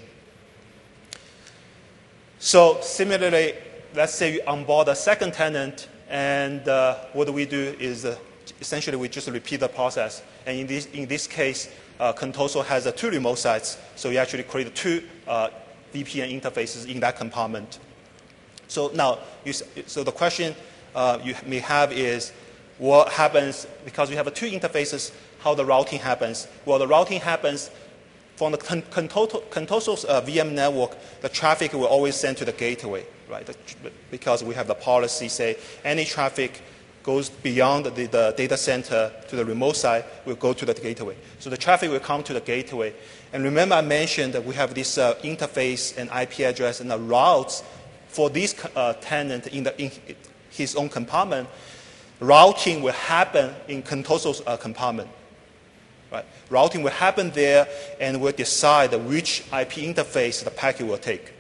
So similarly, let's say you onboard a second tenant, and what we do is essentially we just repeat the process. And in this case, Contoso has two remote sites, so we actually create two VPN interfaces in that compartment. So now, so the question you may have is, what happens because we have two interfaces? How the routing happens? Well, the routing happens from the Contoso's VM network. The traffic will always send to the gateway, right? Because we have the policy say any traffic goes beyond the data center to the remote site will go to the gateway. So the traffic will come to the gateway. And remember I mentioned that we have this interface and IP address and the routes for this tenant in his own compartment. Routing will happen in Contoso's compartment. Right? Routing will happen there, and we'll decide which IP interface the packet will take.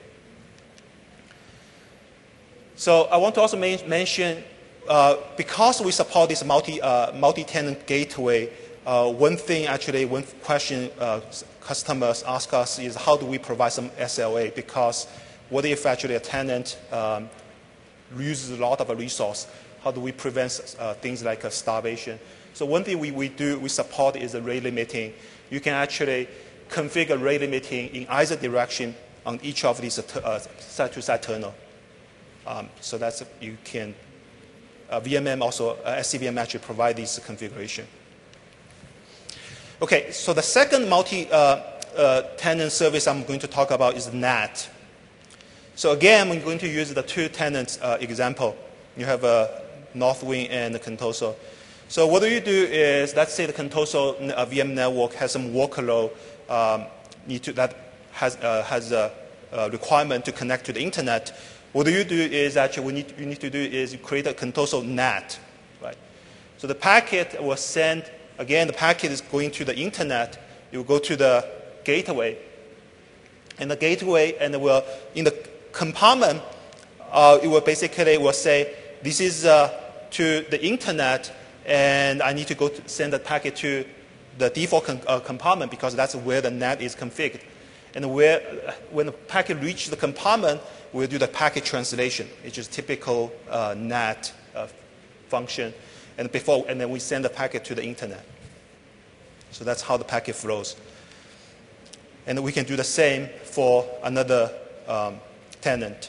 So I want to also mention, because we support this multi-tenant gateway, one question customers ask us is how do we provide some SLA? Because what if actually a tenant uses a lot of a resource? How do we prevent things like starvation? So one thing we support is the rate limiting. You can actually configure rate limiting in either direction on each of these side-to-side tunnel. So that's you can. VMM also SCVM actually provide this configuration. Okay, so the second multi-tenant service I'm going to talk about is NAT. So again, I'm going to use the two tenants example. You have Northwind and Contoso. So what do you do is, let's say the Contoso VM network has some workload that has a requirement to connect to the internet. What you do is actually you need to do is you create a Contoso NAT, right? So the packet will send, again, the packet is going to the internet. You will go to the gateway, and the gateway, and will in the compartment, it will basically will say, this is to the internet, and I need to go to send the packet to the default compartment because that's where the NAT is configured. And when the packet reaches the compartment, we'll do the packet translation, which is typical NAT function, and then we send the packet to the internet. So that's how the packet flows. And we can do the same for another tenant.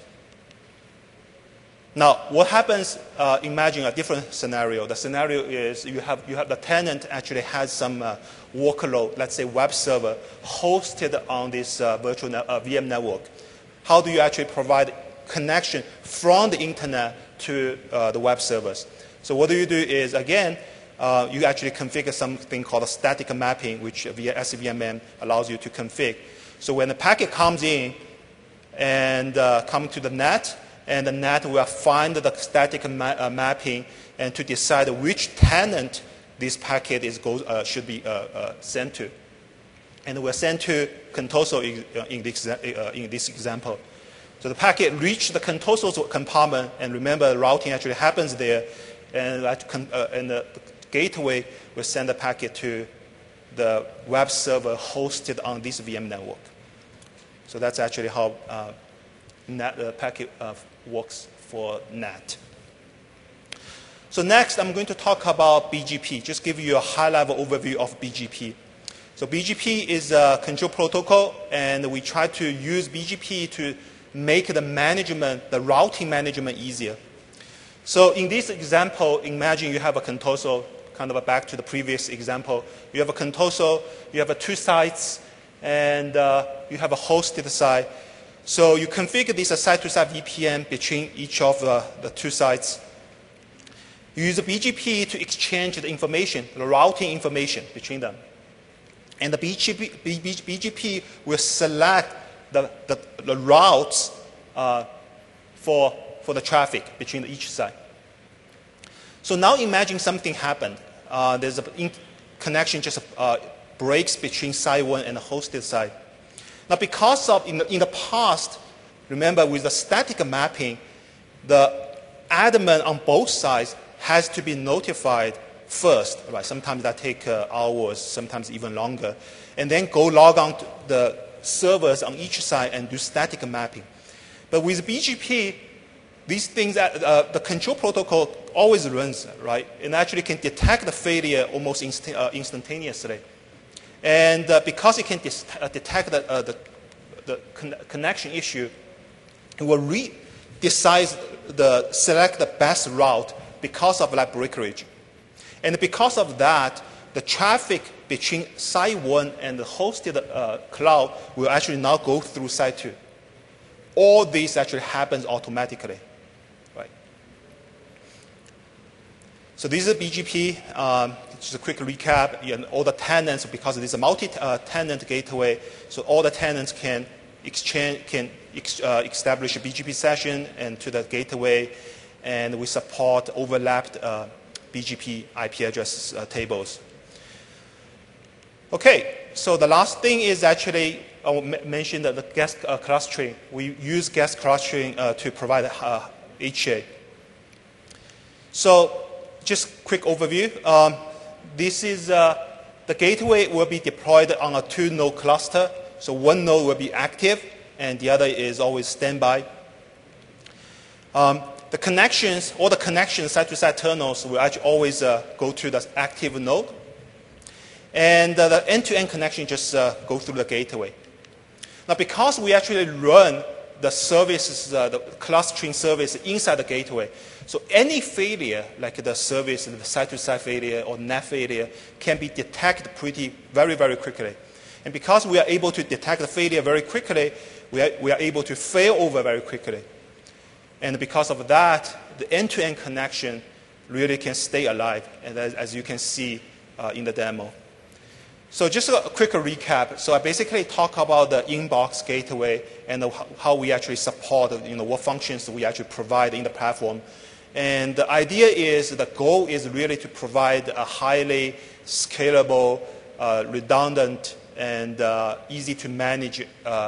Now, what happens? Imagine a different scenario. The scenario is you have the tenant actually has some workload, let's say web server, hosted on this virtual VM network. How do you actually provide connection from the internet to the web servers? So what do is, again, you actually configure something called a static mapping, which via SCVM allows you to configure. So when the packet comes in and comes to the NAT, and the NAT will find the static mapping and to decide which tenant this packet should be sent to. And we're sent to Contoso in this example. So the packet reached the Contoso compartment, and remember, the routing actually happens there, and the gateway will send the packet to the web server hosted on this VM network. So that's actually how the packet works for NAT. So next, I'm going to talk about BGP, just give you a high-level overview of BGP. So BGP is a control protocol, and we try to use BGP to make the routing management easier. So in this example, imagine you have a Contoso, kind of back to the previous example. You have a Contoso, you have two sites, and you have a hosted site. So you configure this site-to-site VPN between each of the two sites. You use the BGP to exchange the information, the routing information between them. And the BGP will select the routes for the traffic between each site. So now imagine something happened. There's a connection just breaks between site 1 and the hosted site. Now, because of in the past, remember with the static mapping, the admin on both sides has to be notified first. Right? Sometimes that takes hours, sometimes even longer, and then go log on to the servers on each side and do static mapping. But with BGP, these things, the control protocol always runs, right? And actually can detect the failure almost instantaneously. And because it can detect the connection issue, it will select the best route because of that breakage. And because of that, the traffic between site 1 and the hosted cloud will actually now go through site 2. All this actually happens automatically. Right? So this is BGP. Just a quick recap. All the tenants, because it is a multi-tenant gateway, so all the tenants can establish a BGP session and to the gateway, and we support overlapped BGP IP address tables. Okay, so the last thing is actually I mentioned the guest clustering. We use guest clustering to provide HA. So just quick overview. This is the gateway will be deployed on a 2-node cluster. So one node will be active, and the other is always standby. the connections, all the connections, side-to-side tunnels will actually always go to the active node. And the end-to-end connection just go through the gateway. Now, because we actually run the services, the clustering service inside the gateway, so any failure, like the service, the side-to-side failure or NAT failure, can be detected very, very quickly. And because we are able to detect the failure very quickly, we are able to fail over very quickly. And because of that, the end-to-end connection really can stay alive, and as you can see in the demo. So just a quick recap. So I basically talk about the inbox gateway and how we actually support, what functions we actually provide in the platform. And the idea is, the goal is really to provide a highly scalable, redundant, and easy to manage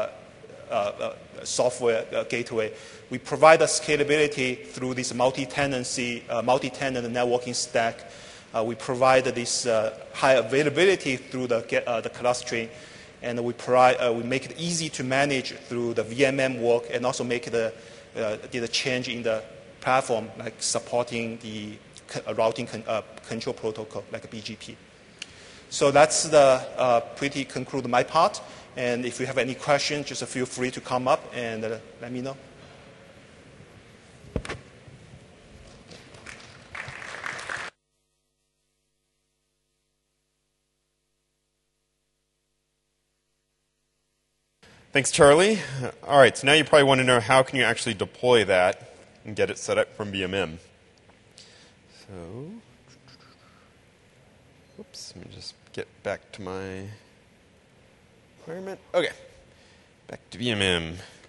software gateway. We provide the scalability through this multi-tenant networking stack. We provide this high availability through the clustering, and we make it easy to manage through the VMM work, and also make the change in the platform, like supporting the routing control protocol, like BGP. So that's the pretty conclude my part. And if you have any questions, just feel free to come up and let me know. Thanks, Charlie. All right, so now you probably want to know how can you actually deploy that and get it set up from VMM. So, oops, let me just get back to my environment. Okay, back to VMM.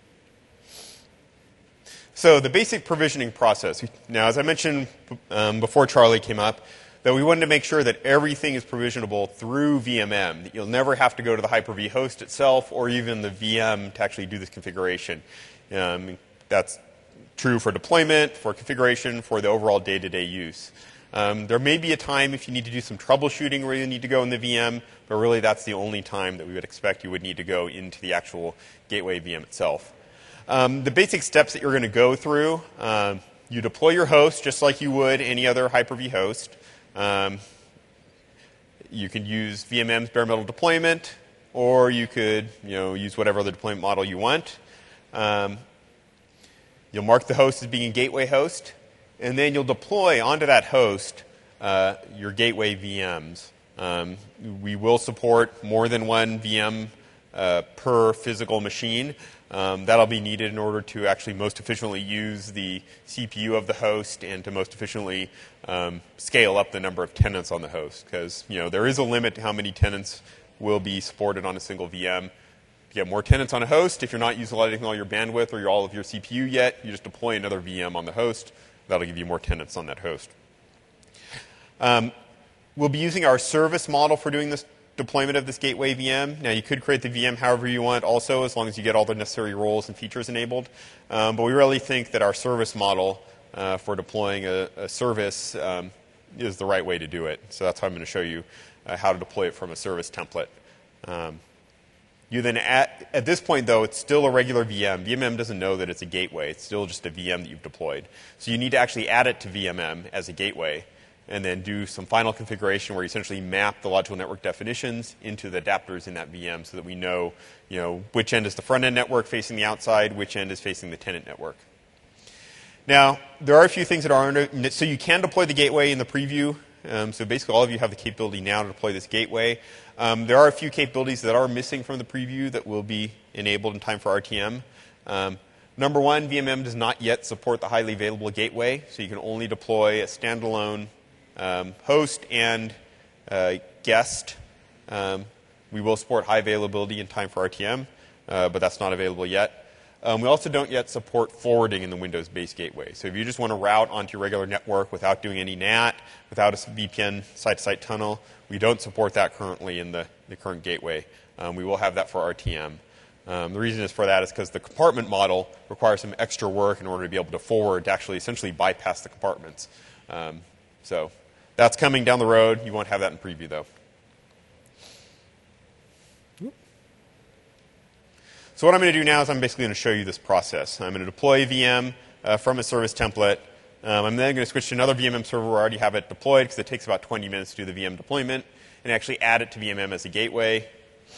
So the basic provisioning process. Now, as I mentioned before Charlie came up, that we wanted to make sure that everything is provisionable through VMM, that you'll never have to go to the Hyper-V host itself or even the VM to actually do this configuration. That's true for deployment, for configuration, for the overall day-to-day use. There may be a time if you need to do some troubleshooting where you need to go in the VM, but really that's the only time that we would expect you would need to go into the actual gateway VM itself. The basic steps that you're going to go through, you deploy your host just like you would any other Hyper-V host. You could use VMM's bare metal deployment, or you could use whatever other deployment model you want. You'll mark the host as being a gateway host, and then you'll deploy onto that host your gateway VMs. We will support more than one VM per physical machine. That'll be needed in order to actually most efficiently use the CPU of the host and to most efficiently scale up the number of tenants on the host. Because there is a limit to how many tenants will be supported on a single VM. If you have more tenants on a host, if you're not utilizing all your bandwidth or all of your CPU yet, you just deploy another VM on the host. That'll give you more tenants on that host. We'll be using our service model for doing this deployment of this gateway VM. Now, you could create the VM however you want also, as long as you get all the necessary roles and features enabled. But we really think that our service model for deploying a service is the right way to do it. So that's how I'm going to show you how to deploy it from a service template. You then, at this point, though, it's still a regular VM. VMM doesn't know that it's a gateway. It's still just a VM that you've deployed. So you need to actually add it to VMM as a gateway, and then do some final configuration where you essentially map the logical network definitions into the adapters in that VM so that we know, which end is the front-end network facing the outside, which end is facing the tenant network. Now, there are a few things that are so you can deploy the gateway in the preview. So basically all of you have the capability now to deploy this gateway. There are a few capabilities that are missing from the preview that will be enabled in time for RTM. Number one, VMM does not yet support the highly available gateway, so you can only deploy a standalone host and guest. We will support high availability in time for RTM, but that's not available yet. We also don't yet support forwarding in the Windows-based gateway. So if you just want to route onto your regular network without doing any NAT, without a VPN site-to-site tunnel, we don't support that currently in the current gateway. We will have that for RTM. The reason is for that is because the compartment model requires some extra work in order to be able to forward, to actually essentially bypass the compartments. So that's coming down the road. You won't have that in preview, though. So what I'm going to do now is I'm basically going to show you this process. I'm going to deploy a VM. from a service template. I'm then going to switch to another VMM server where I already have it deployed because it takes about 20 minutes to do the VM deployment, and actually add it to VMM as a gateway.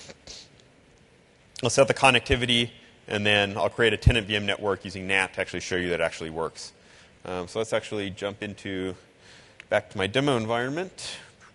I'll set the connectivity, and then I'll create a tenant VM network using NAT to actually show you that it actually works. So let's actually jump back to my demo environment.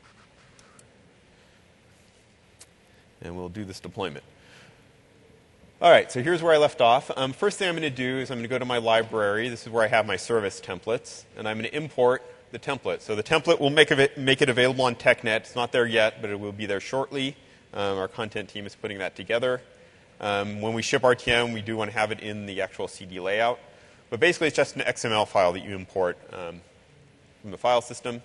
And we'll do this deployment. All right, so here's where I left off. First thing I'm going to do is I'm going to go to my library. This is where I have my service templates. And I'm going to import the template. So the template will make it available on TechNet. It's not there yet, but it will be there shortly. Our content team is putting that together. When we ship RTM, we do want to have it in the actual CD layout. But basically, it's just an XML file that you import from the file system.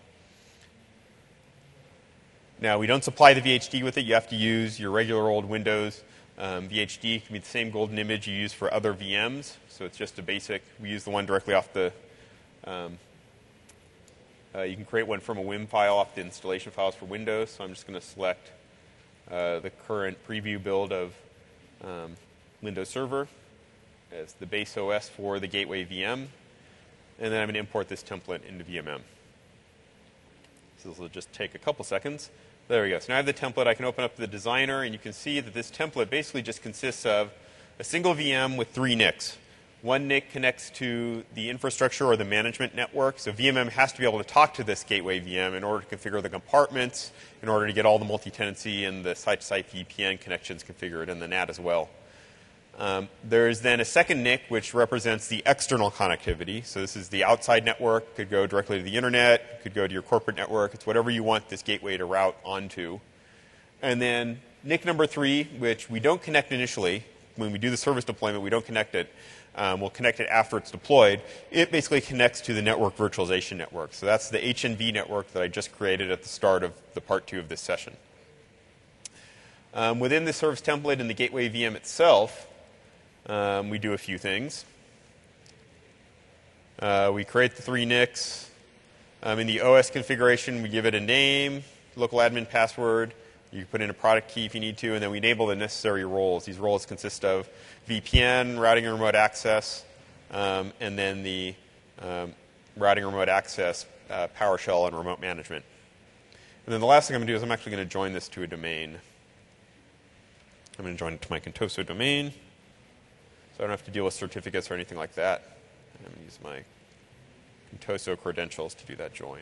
Now, we don't supply the VHD with it. You have to use your regular old Windows VHD. It can be the same golden image you use for other VMs. So it's just a basic. We use the one directly off the you can create one from a WIM file off the installation files for Windows. So I'm just going to select the current preview build of Windows Server as the base OS for the gateway VM. And then I'm going to import this template into VMM. So this will just take a couple seconds. There we go. So now I have the template. I can open up the designer, and you can see that this template basically just consists of a single VM with 3 NICs. One NIC connects to the infrastructure or the management network. So VMM has to be able to talk to this gateway VM in order to configure the compartments, in order to get all the multi-tenancy and the site-to-site VPN connections configured, and the NAT as well. There is then a second NIC, which represents the external connectivity. So this is the outside network. Could go directly to the internet. Could go to your corporate network. It's whatever you want this gateway to route onto. And then NIC number 3, which we don't connect initially. When we do the service deployment, we don't connect it. We'll connect it after it's deployed. It basically connects to the network virtualization network. So that's the HNV network that I just created at the start of the part 2 of this session. Within the service template and the gateway VM itself, we do a few things. We create the 3 NICs. In the OS configuration, we give it a name, local admin password. You can put in a product key if you need to, and then we enable the necessary roles. These roles consist of VPN, routing and remote access, and then the routing and remote access, PowerShell, and remote management. And then the last thing I'm going to do is I'm actually going to join this to a domain. I'm going to join it to my Contoso domain. So I don't have to deal with certificates or anything like that. I'm going to use my Contoso credentials to do that join.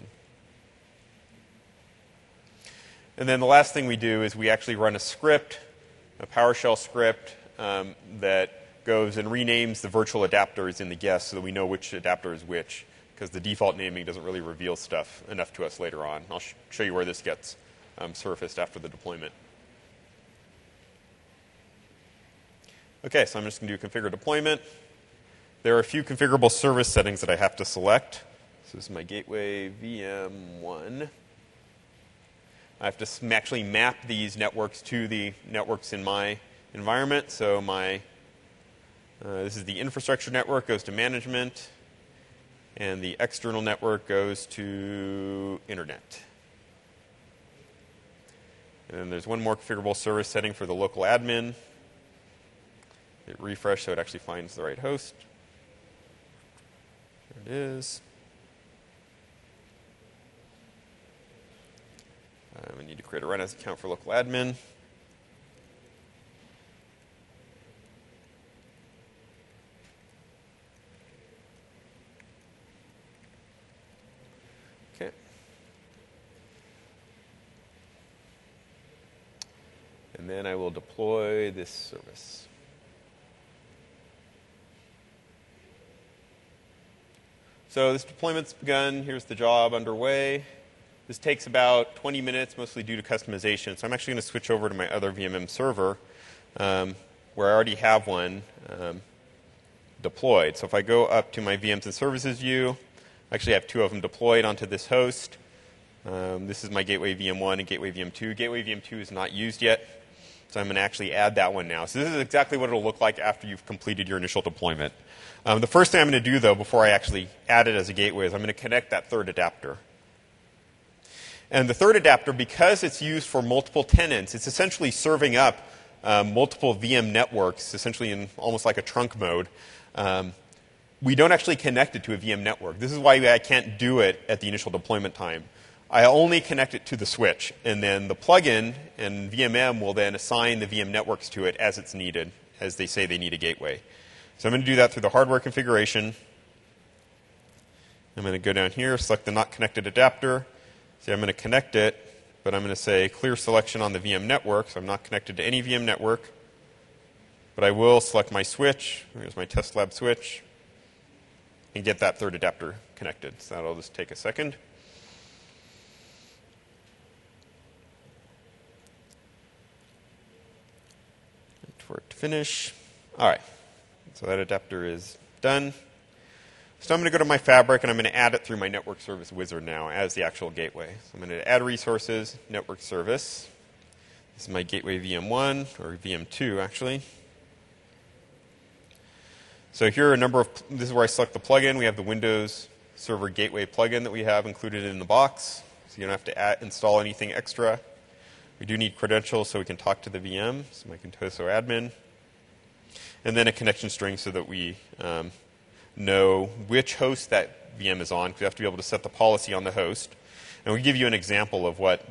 And then the last thing we do is we actually run a script, a PowerShell script, that goes and renames the virtual adapters in the guest so that we know which adapter is which, because the default naming doesn't really reveal stuff enough to us later on. I'll show you where this gets surfaced after the deployment. Okay, so I'm just going to do configure deployment. There are a few configurable service settings that I have to select. So this is my gateway VM1. I have to actually map these networks to the networks in my environment. So this is the infrastructure network, goes to management, and the external network goes to internet. And then there's one more configurable service setting for the local admin. Hit refresh so it actually finds the right host. There it is. We need to create a run-as account for local admin. Okay. And then I will deploy this service. So this deployment's begun. Here's the job underway. This takes about 20 minutes, mostly due to customization. So I'm actually going to switch over to my other VMM server, where I already have one deployed. So if I go up to my VMs and services view, I actually have 2 of them deployed onto this host. This is my Gateway VM1 and Gateway VM2. Gateway VM2 is not used yet, so I'm going to actually add that one now. So this is exactly what it'll look like after you've completed your initial deployment. The first thing I'm going to do, though, before I actually add it as a gateway, is I'm going to connect that third adapter. And the third adapter, because it's used for multiple tenants, it's essentially serving up multiple VM networks, essentially in almost like a trunk mode. we don't actually connect it to a VM network. This is why I can't do it at the initial deployment time. I only connect it to the switch, and then the plugin and VMM will then assign the VM networks to it as it's needed, as they say they need a gateway. So I'm going to do that through the hardware configuration. I'm going to go down here, select the not connected adapter. See, I'm going to connect it, but I'm going to say clear selection on the VM network, so I'm not connected to any VM network. But I will select my switch. Here's my test lab switch, and get that third adapter connected. So that'll just take a second. For it to finish. All right, so that adapter is done. So I'm going to go to my fabric, and I'm going to add it through my network service wizard now as the actual gateway. So I'm going to add resources, network service. This is my gateway VM1, or VM2 actually. So here are a number of, this is where I select the plugin. We have the Windows Server Gateway plugin that we have included in the box. So you don't have to install anything extra. We do need credentials so we can talk to the VM, so my Contoso admin. And then a connection string so that we know which host that VM is on, because we have to be able to set the policy on the host. And we give you an example of what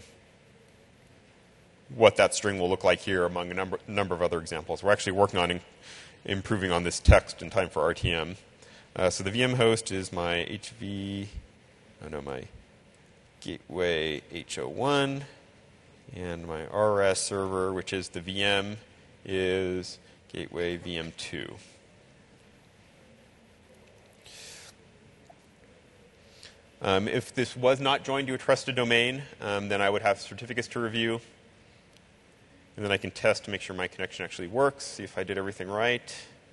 that string will look like here among a number of other examples. We're actually working on improving on this text in time for RTM. So the VM host is my my gateway H01. And my RS server, which is the VM, is gateway VM2. If this was not joined to a trusted domain, then I would have certificates to review. And then I can test to make sure my connection actually works, see if I did everything right.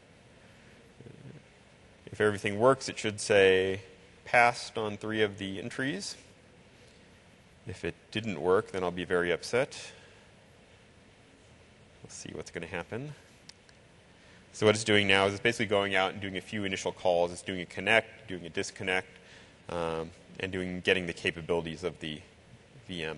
If everything works, it should say passed on 3 of the entries. If it didn't work, then I'll be very upset. Let's see what's going to happen. So what it's doing now is it's basically going out and doing a few initial calls. It's doing a connect, doing a disconnect, and getting the capabilities of the VM.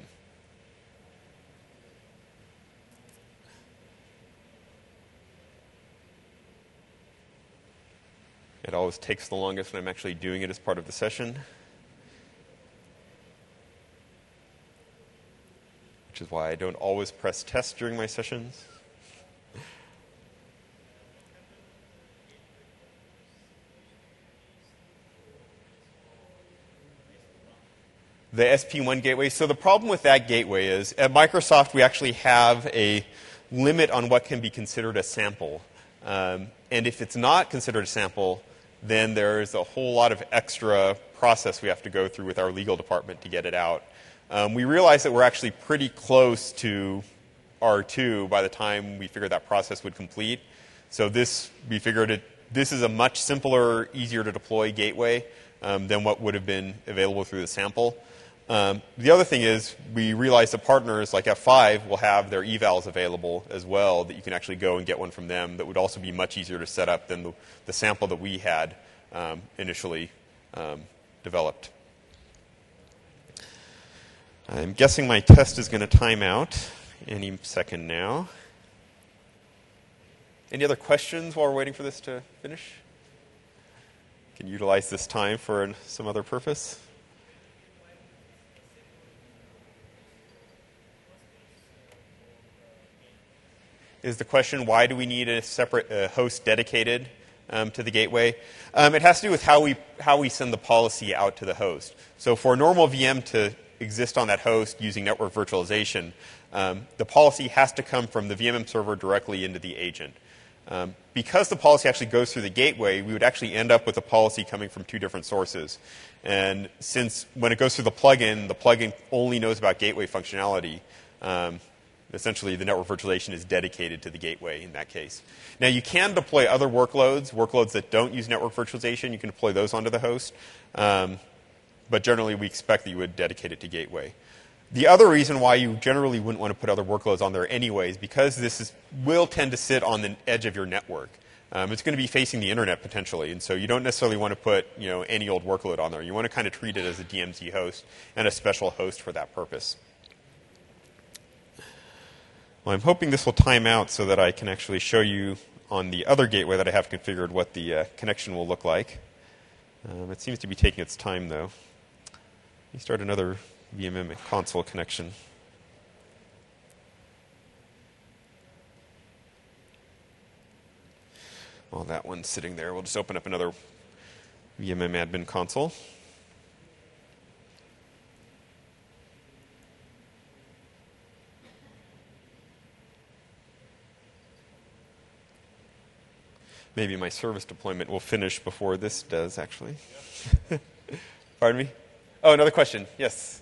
It always takes the longest when I'm actually doing it as part of the session, which is why I don't always press test during my sessions. The SP1 gateway. So the problem with that gateway is at Microsoft we actually have a limit on what can be considered a sample. And if it's not considered a sample, then there's a whole lot of extra process we have to go through with our legal department to get it out. We realized that we're actually pretty close to R2 by the time we figured that process would complete. So we figured this is a much simpler, easier to deploy gateway than what would have been available through the sample. The other thing is we realized that partners like F5 will have their evals available as well, that you can actually go and get one from them that would also be much easier to set up than the sample that we had initially developed. I'm guessing my test is going to time out any second now. Any other questions while we're waiting for this to finish? Can utilize this time for some other purpose? Is the question, why do we need a separate host dedicated to the gateway? It has to do with how we send the policy out to the host. So for a normal VM to exist on that host using network virtualization, the policy has to come from the VMM server directly into the agent. Because the policy actually goes through the gateway, we would actually end up with a policy coming from 2 different sources. And since when it goes through the plugin only knows about gateway functionality. Essentially, the network virtualization is dedicated to the gateway in that case. Now, you can deploy other workloads that don't use network virtualization. You can deploy those onto the host. But generally, we expect that you would dedicate it to gateway. The other reason why you generally wouldn't want to put other workloads on there anyways, because this will tend to sit on the edge of your network. It's going to be facing the internet potentially, and so you don't necessarily want to put any old workload on there. You want to kind of treat it as a DMZ host and a special host for that purpose. Well, I'm hoping this will time out so that I can actually show you on the other gateway that I have configured what the connection will look like. It seems to be taking its time, though. Let me start another VMM console connection. While that one's sitting there, we'll just open up another VMM admin console. Maybe my service deployment will finish before this does, actually. Yep. Pardon me? Oh, another question. Yes.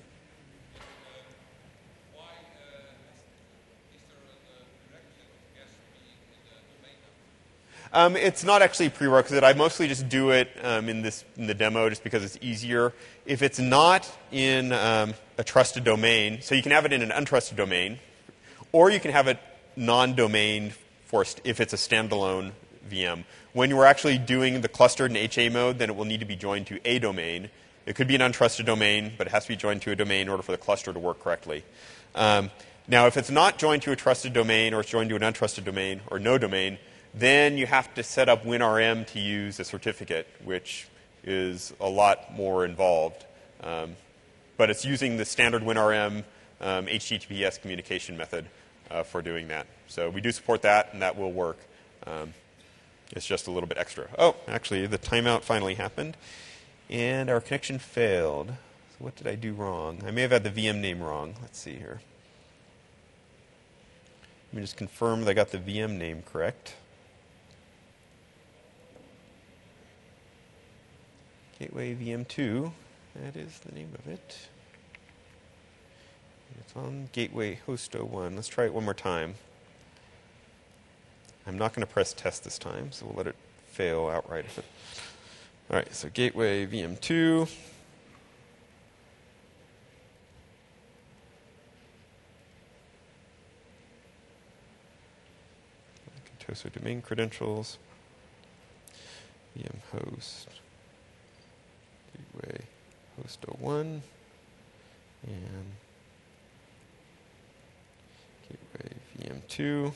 Why is there a prerequisite of guest being in the domain? It's not actually a prerequisite. I mostly just do it in the demo just because it's easier. If it's not in a trusted domain, so you can have it in an untrusted domain, or you can have it non-domain forced if it's a standalone VM. When you're actually doing the clustered in HA mode, then it will need to be joined to a domain. It could be an untrusted domain, but it has to be joined to a domain in order for the cluster to work correctly. Now, if it's not joined to a trusted domain, or it's joined to an untrusted domain, or no domain, then you have to set up WinRM to use a certificate, which is a lot more involved. But it's using the standard WinRM HTTPS communication method for doing that. So we do support that, and that will work. It's just a little bit extra. Oh, actually, the timeout finally happened, and our connection failed. So what did I do wrong? I may have had the VM name wrong. Let's see here. Let me just confirm that I got the VM name correct. Gateway VM2, that is the name of it. It's on Gateway Host 01. Let's try it one more time. I'm not going to press test this time, so we'll let it fail outright. All right, so Gateway VM2. Contoso domain credentials. VM host. Gateway host 01. And Gateway VM2.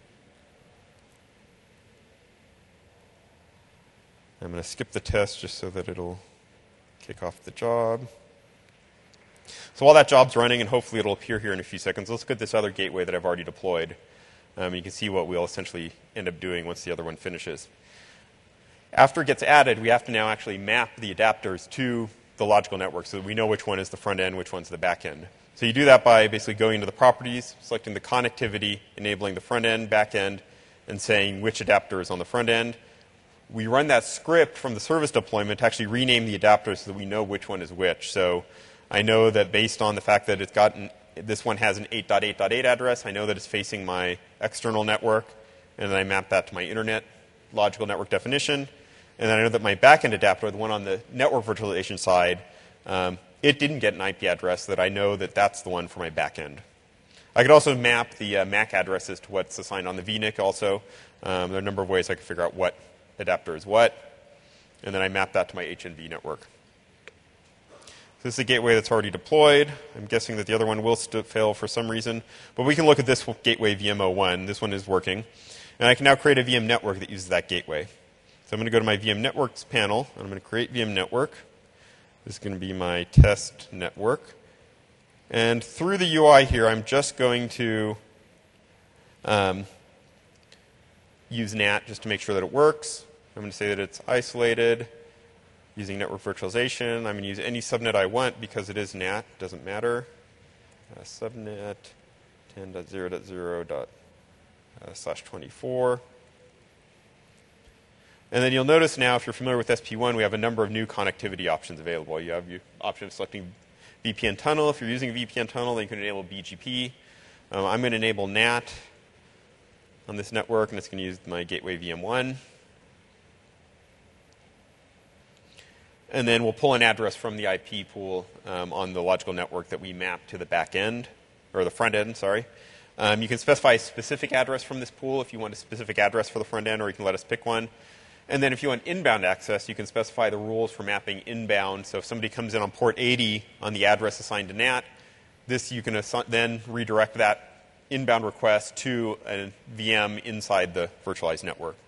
I'm going to skip the test just so that it'll kick off the job. So while that job's running, and hopefully it'll appear here in a few seconds, let's look at this other gateway that I've already deployed. You can see what we'll essentially end up doing once the other one finishes. After it gets added, we have to now actually map the adapters to the logical network so that we know which one is the front end, which one's the back end. So you do that by basically going into the properties, selecting the connectivity, enabling the front end, back end, and saying which adapter is on the front end. We run that script from the service deployment to actually rename the adapters so that we know which one is which. So I know that based on the fact that this one has an 8.8.8 address, I know that it's facing my external network, and then I map that to my internet logical network definition. And then I know that my backend adapter, the one on the network virtualization side, it didn't get an IP address, so that I know that that's the one for my backend. I could also map the MAC addresses to what's assigned on the VNIC also. There are a number of ways I can figure out what adapter is what, and then I map that to my HNV network. So this is a gateway that's already deployed. I'm guessing that the other one will still fail for some reason, but we can look at this gateway VM01. This one is working, and I can now create a VM network that uses that gateway. So I'm going to go to my VM networks panel, and I'm going to create VM network. This is going to be my test network, and through the UI here, I'm just going to use NAT just to make sure that it works. I'm going to say that it's isolated using network virtualization. I'm going to use any subnet I want because it is NAT. It doesn't matter. Subnet 10.0.0/24. And then you'll notice now, if you're familiar with SP1, we have a number of new connectivity options available. You have the option of selecting VPN tunnel. If you're using a VPN tunnel, then you can enable BGP. I'm going to enable NAT on this network, and it's going to use my gateway VM1. And then we'll pull an address from the IP pool on the logical network that we map to the back end, or the front end, sorry. You can specify a specific address from this pool if you want a specific address for the front end, or you can let us pick one. And then if you want inbound access, you can specify the rules for mapping inbound. So if somebody comes in on port 80 on the address assigned to NAT, you can then redirect that inbound request to a VM inside the virtualized network.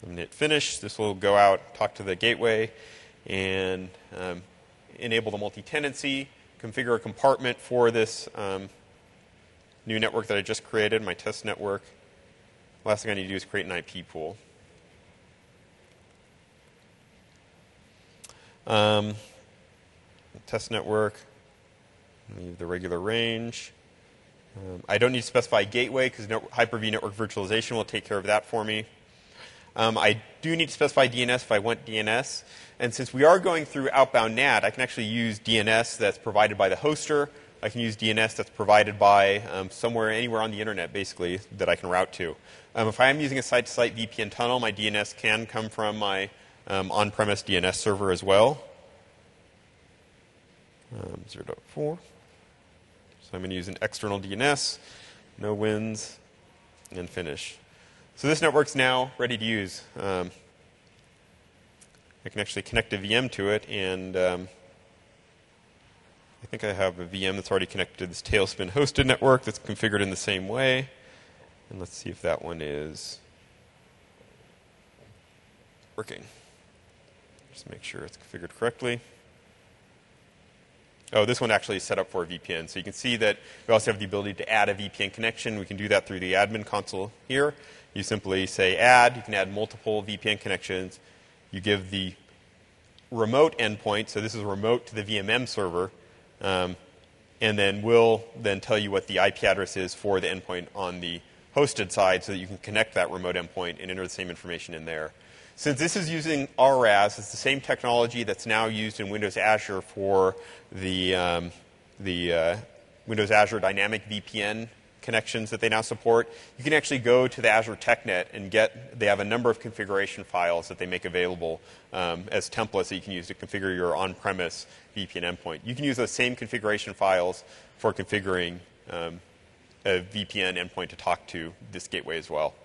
I'm going to hit finish. This will go out, talk to the gateway, and enable the multi-tenancy, configure a compartment for this new network that I just created, my test network. Last thing I need to do is create an IP pool. Test network, leave the regular range. I don't need to specify gateway because Hyper-V Network Virtualization will take care of that for me. I do need to specify DNS if I want DNS. And since we are going through outbound NAT, I can actually use DNS that's provided by the hoster. I can use DNS that's provided by anywhere on the internet, basically, that I can route to. If I am using a site-to-site VPN tunnel, my DNS can come from my on-premise DNS server as well. 0.4. So I'm going to use an external DNS, no wins, and finish. So this network's now ready to use. I can actually connect a VM to it, and I think I have a VM that's already connected to this Tailspin hosted network that's configured in the same way. And let's see if that one is working. Just make sure it's configured correctly. Oh, this one actually is set up for a VPN. So you can see that we also have the ability to add a VPN connection. We can do that through the admin console here. You simply say add. You can add multiple VPN connections. You give the remote endpoint. So this is remote to the VMM server. And then we'll then tell you what the IP address is for the endpoint on the hosted side so that you can connect that remote endpoint and enter the same information in there. Since this is using RAS, it's the same technology that's now used in Windows Azure for the Windows Azure Dynamic VPN connections that they now support. You can actually go to the Azure TechNet and they have a number of configuration files that they make available as templates that you can use to configure your on-premise VPN endpoint. You can use those same configuration files for configuring a VPN endpoint to talk to this gateway as well.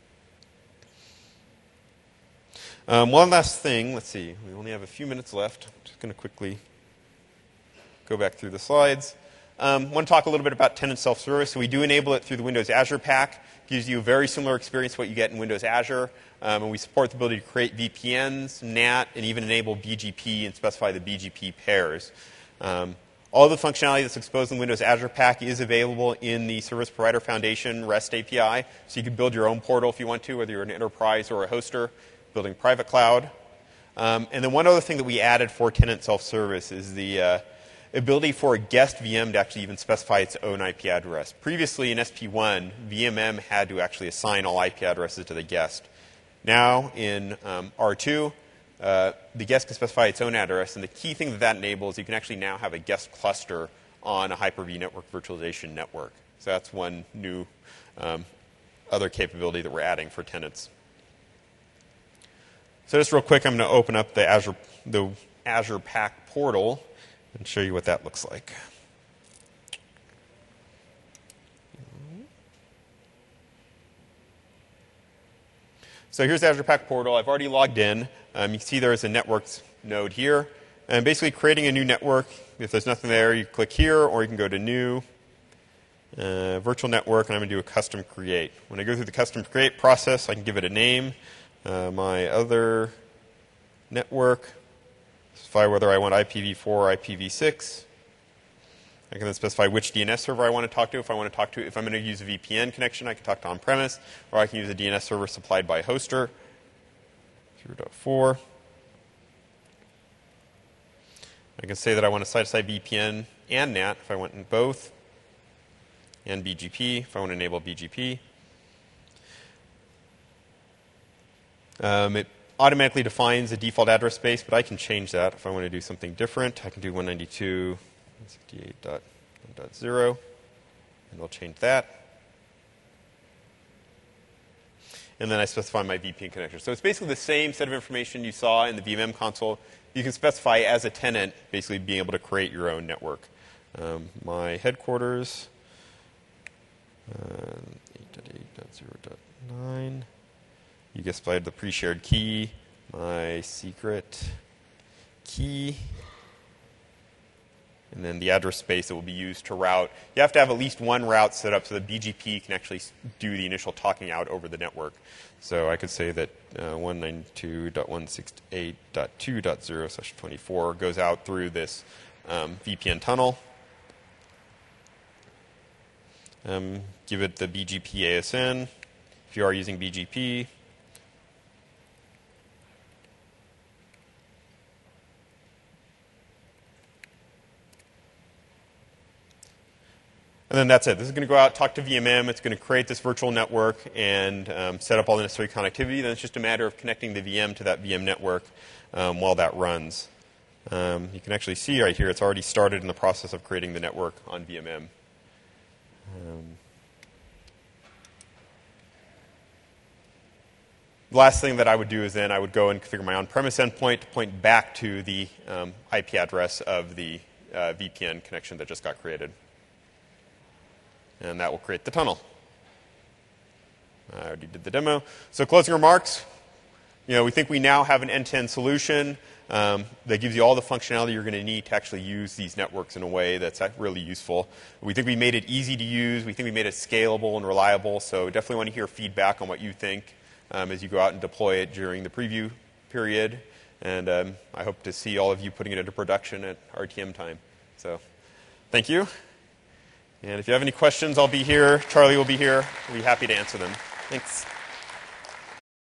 One last thing. Let's see. We only have a few minutes left. I'm just going to quickly go back through the slides. Want to talk a little bit about tenant self-service. So we do enable it through the Windows Azure Pack. Gives you a very similar experience to what you get in Windows Azure. And we support the ability to create VPNs, NAT, and even enable BGP and specify the BGP pairs. All the functionality that's exposed in Windows Azure Pack is available in the Service Provider Foundation REST API. So you can build your own portal if you want to, whether you're an enterprise or a hoster, building private cloud. And then one other thing that we added for tenant self-service is the ability for a guest VM to actually even specify its own IP address. Previously in SP1, VMM had to actually assign all IP addresses to the guest. Now in R2, the guest can specify its own address, and the key thing that enables, you can actually now have a guest cluster on a Hyper-V Network Virtualization network. So that's one new other capability that we're adding for tenants. So just real quick, I'm going to open up the Azure Pack portal and show you what that looks like. So here's the Azure Pack portal. I've already logged in. You can see there's a networks node here. And basically creating a new network, if there's nothing there, you click here, or you can go to new, virtual network, and I'm going to do a custom create. When I go through the custom create process, I can give it a name. My other network, specify whether I want IPv4 or IPv6. I can then specify which DNS server I want to talk to. If I'm going to use a VPN connection, I can talk to on-premise, or I can use a DNS server supplied by a hoster. 0.4. I can say that I want a site-to-site VPN and NAT if I want in both, and BGP if I want to enable BGP. It automatically defines a default address space, but I can change that if I want to do something different. I can do 192.168.1.0, and I'll change that. And then I specify my VPN connection. So it's basically the same set of information you saw in the VMM console. You can specify as a tenant, basically being able to create your own network. My headquarters, 8.8.0.9. You can specify the pre-shared key, my secret key. And then the address space that will be used to route. You have to have at least one route set up so the BGP can actually do the initial talking out over the network. So I could say that 192.168.2.0/24 goes out through this VPN tunnel. Give it the BGP ASN if you are using BGP. And then that's it. This is going to go out, talk to VMM. It's going to create this virtual network and set up all the necessary connectivity. Then it's just a matter of connecting the VM to that VM network while that runs. You can actually see right here, it's already started in the process of creating the network on VMM. The last thing that I would do is then I would go and configure my on-premise endpoint to point back to the IP address of the VPN connection that just got created. And that will create the tunnel. I already did the demo. So closing remarks, we think we now have an end-to-end solution that gives you all the functionality you're going to need to actually use these networks in a way that's really useful. We think we made it easy to use. We think we made it scalable and reliable. So definitely want to hear feedback on what you think as you go out and deploy it during the preview period. And I hope to see all of you putting it into production at RTM time. So thank you. And if you have any questions, I'll be here. Charlie will be here. We'll be happy to answer them. Thanks.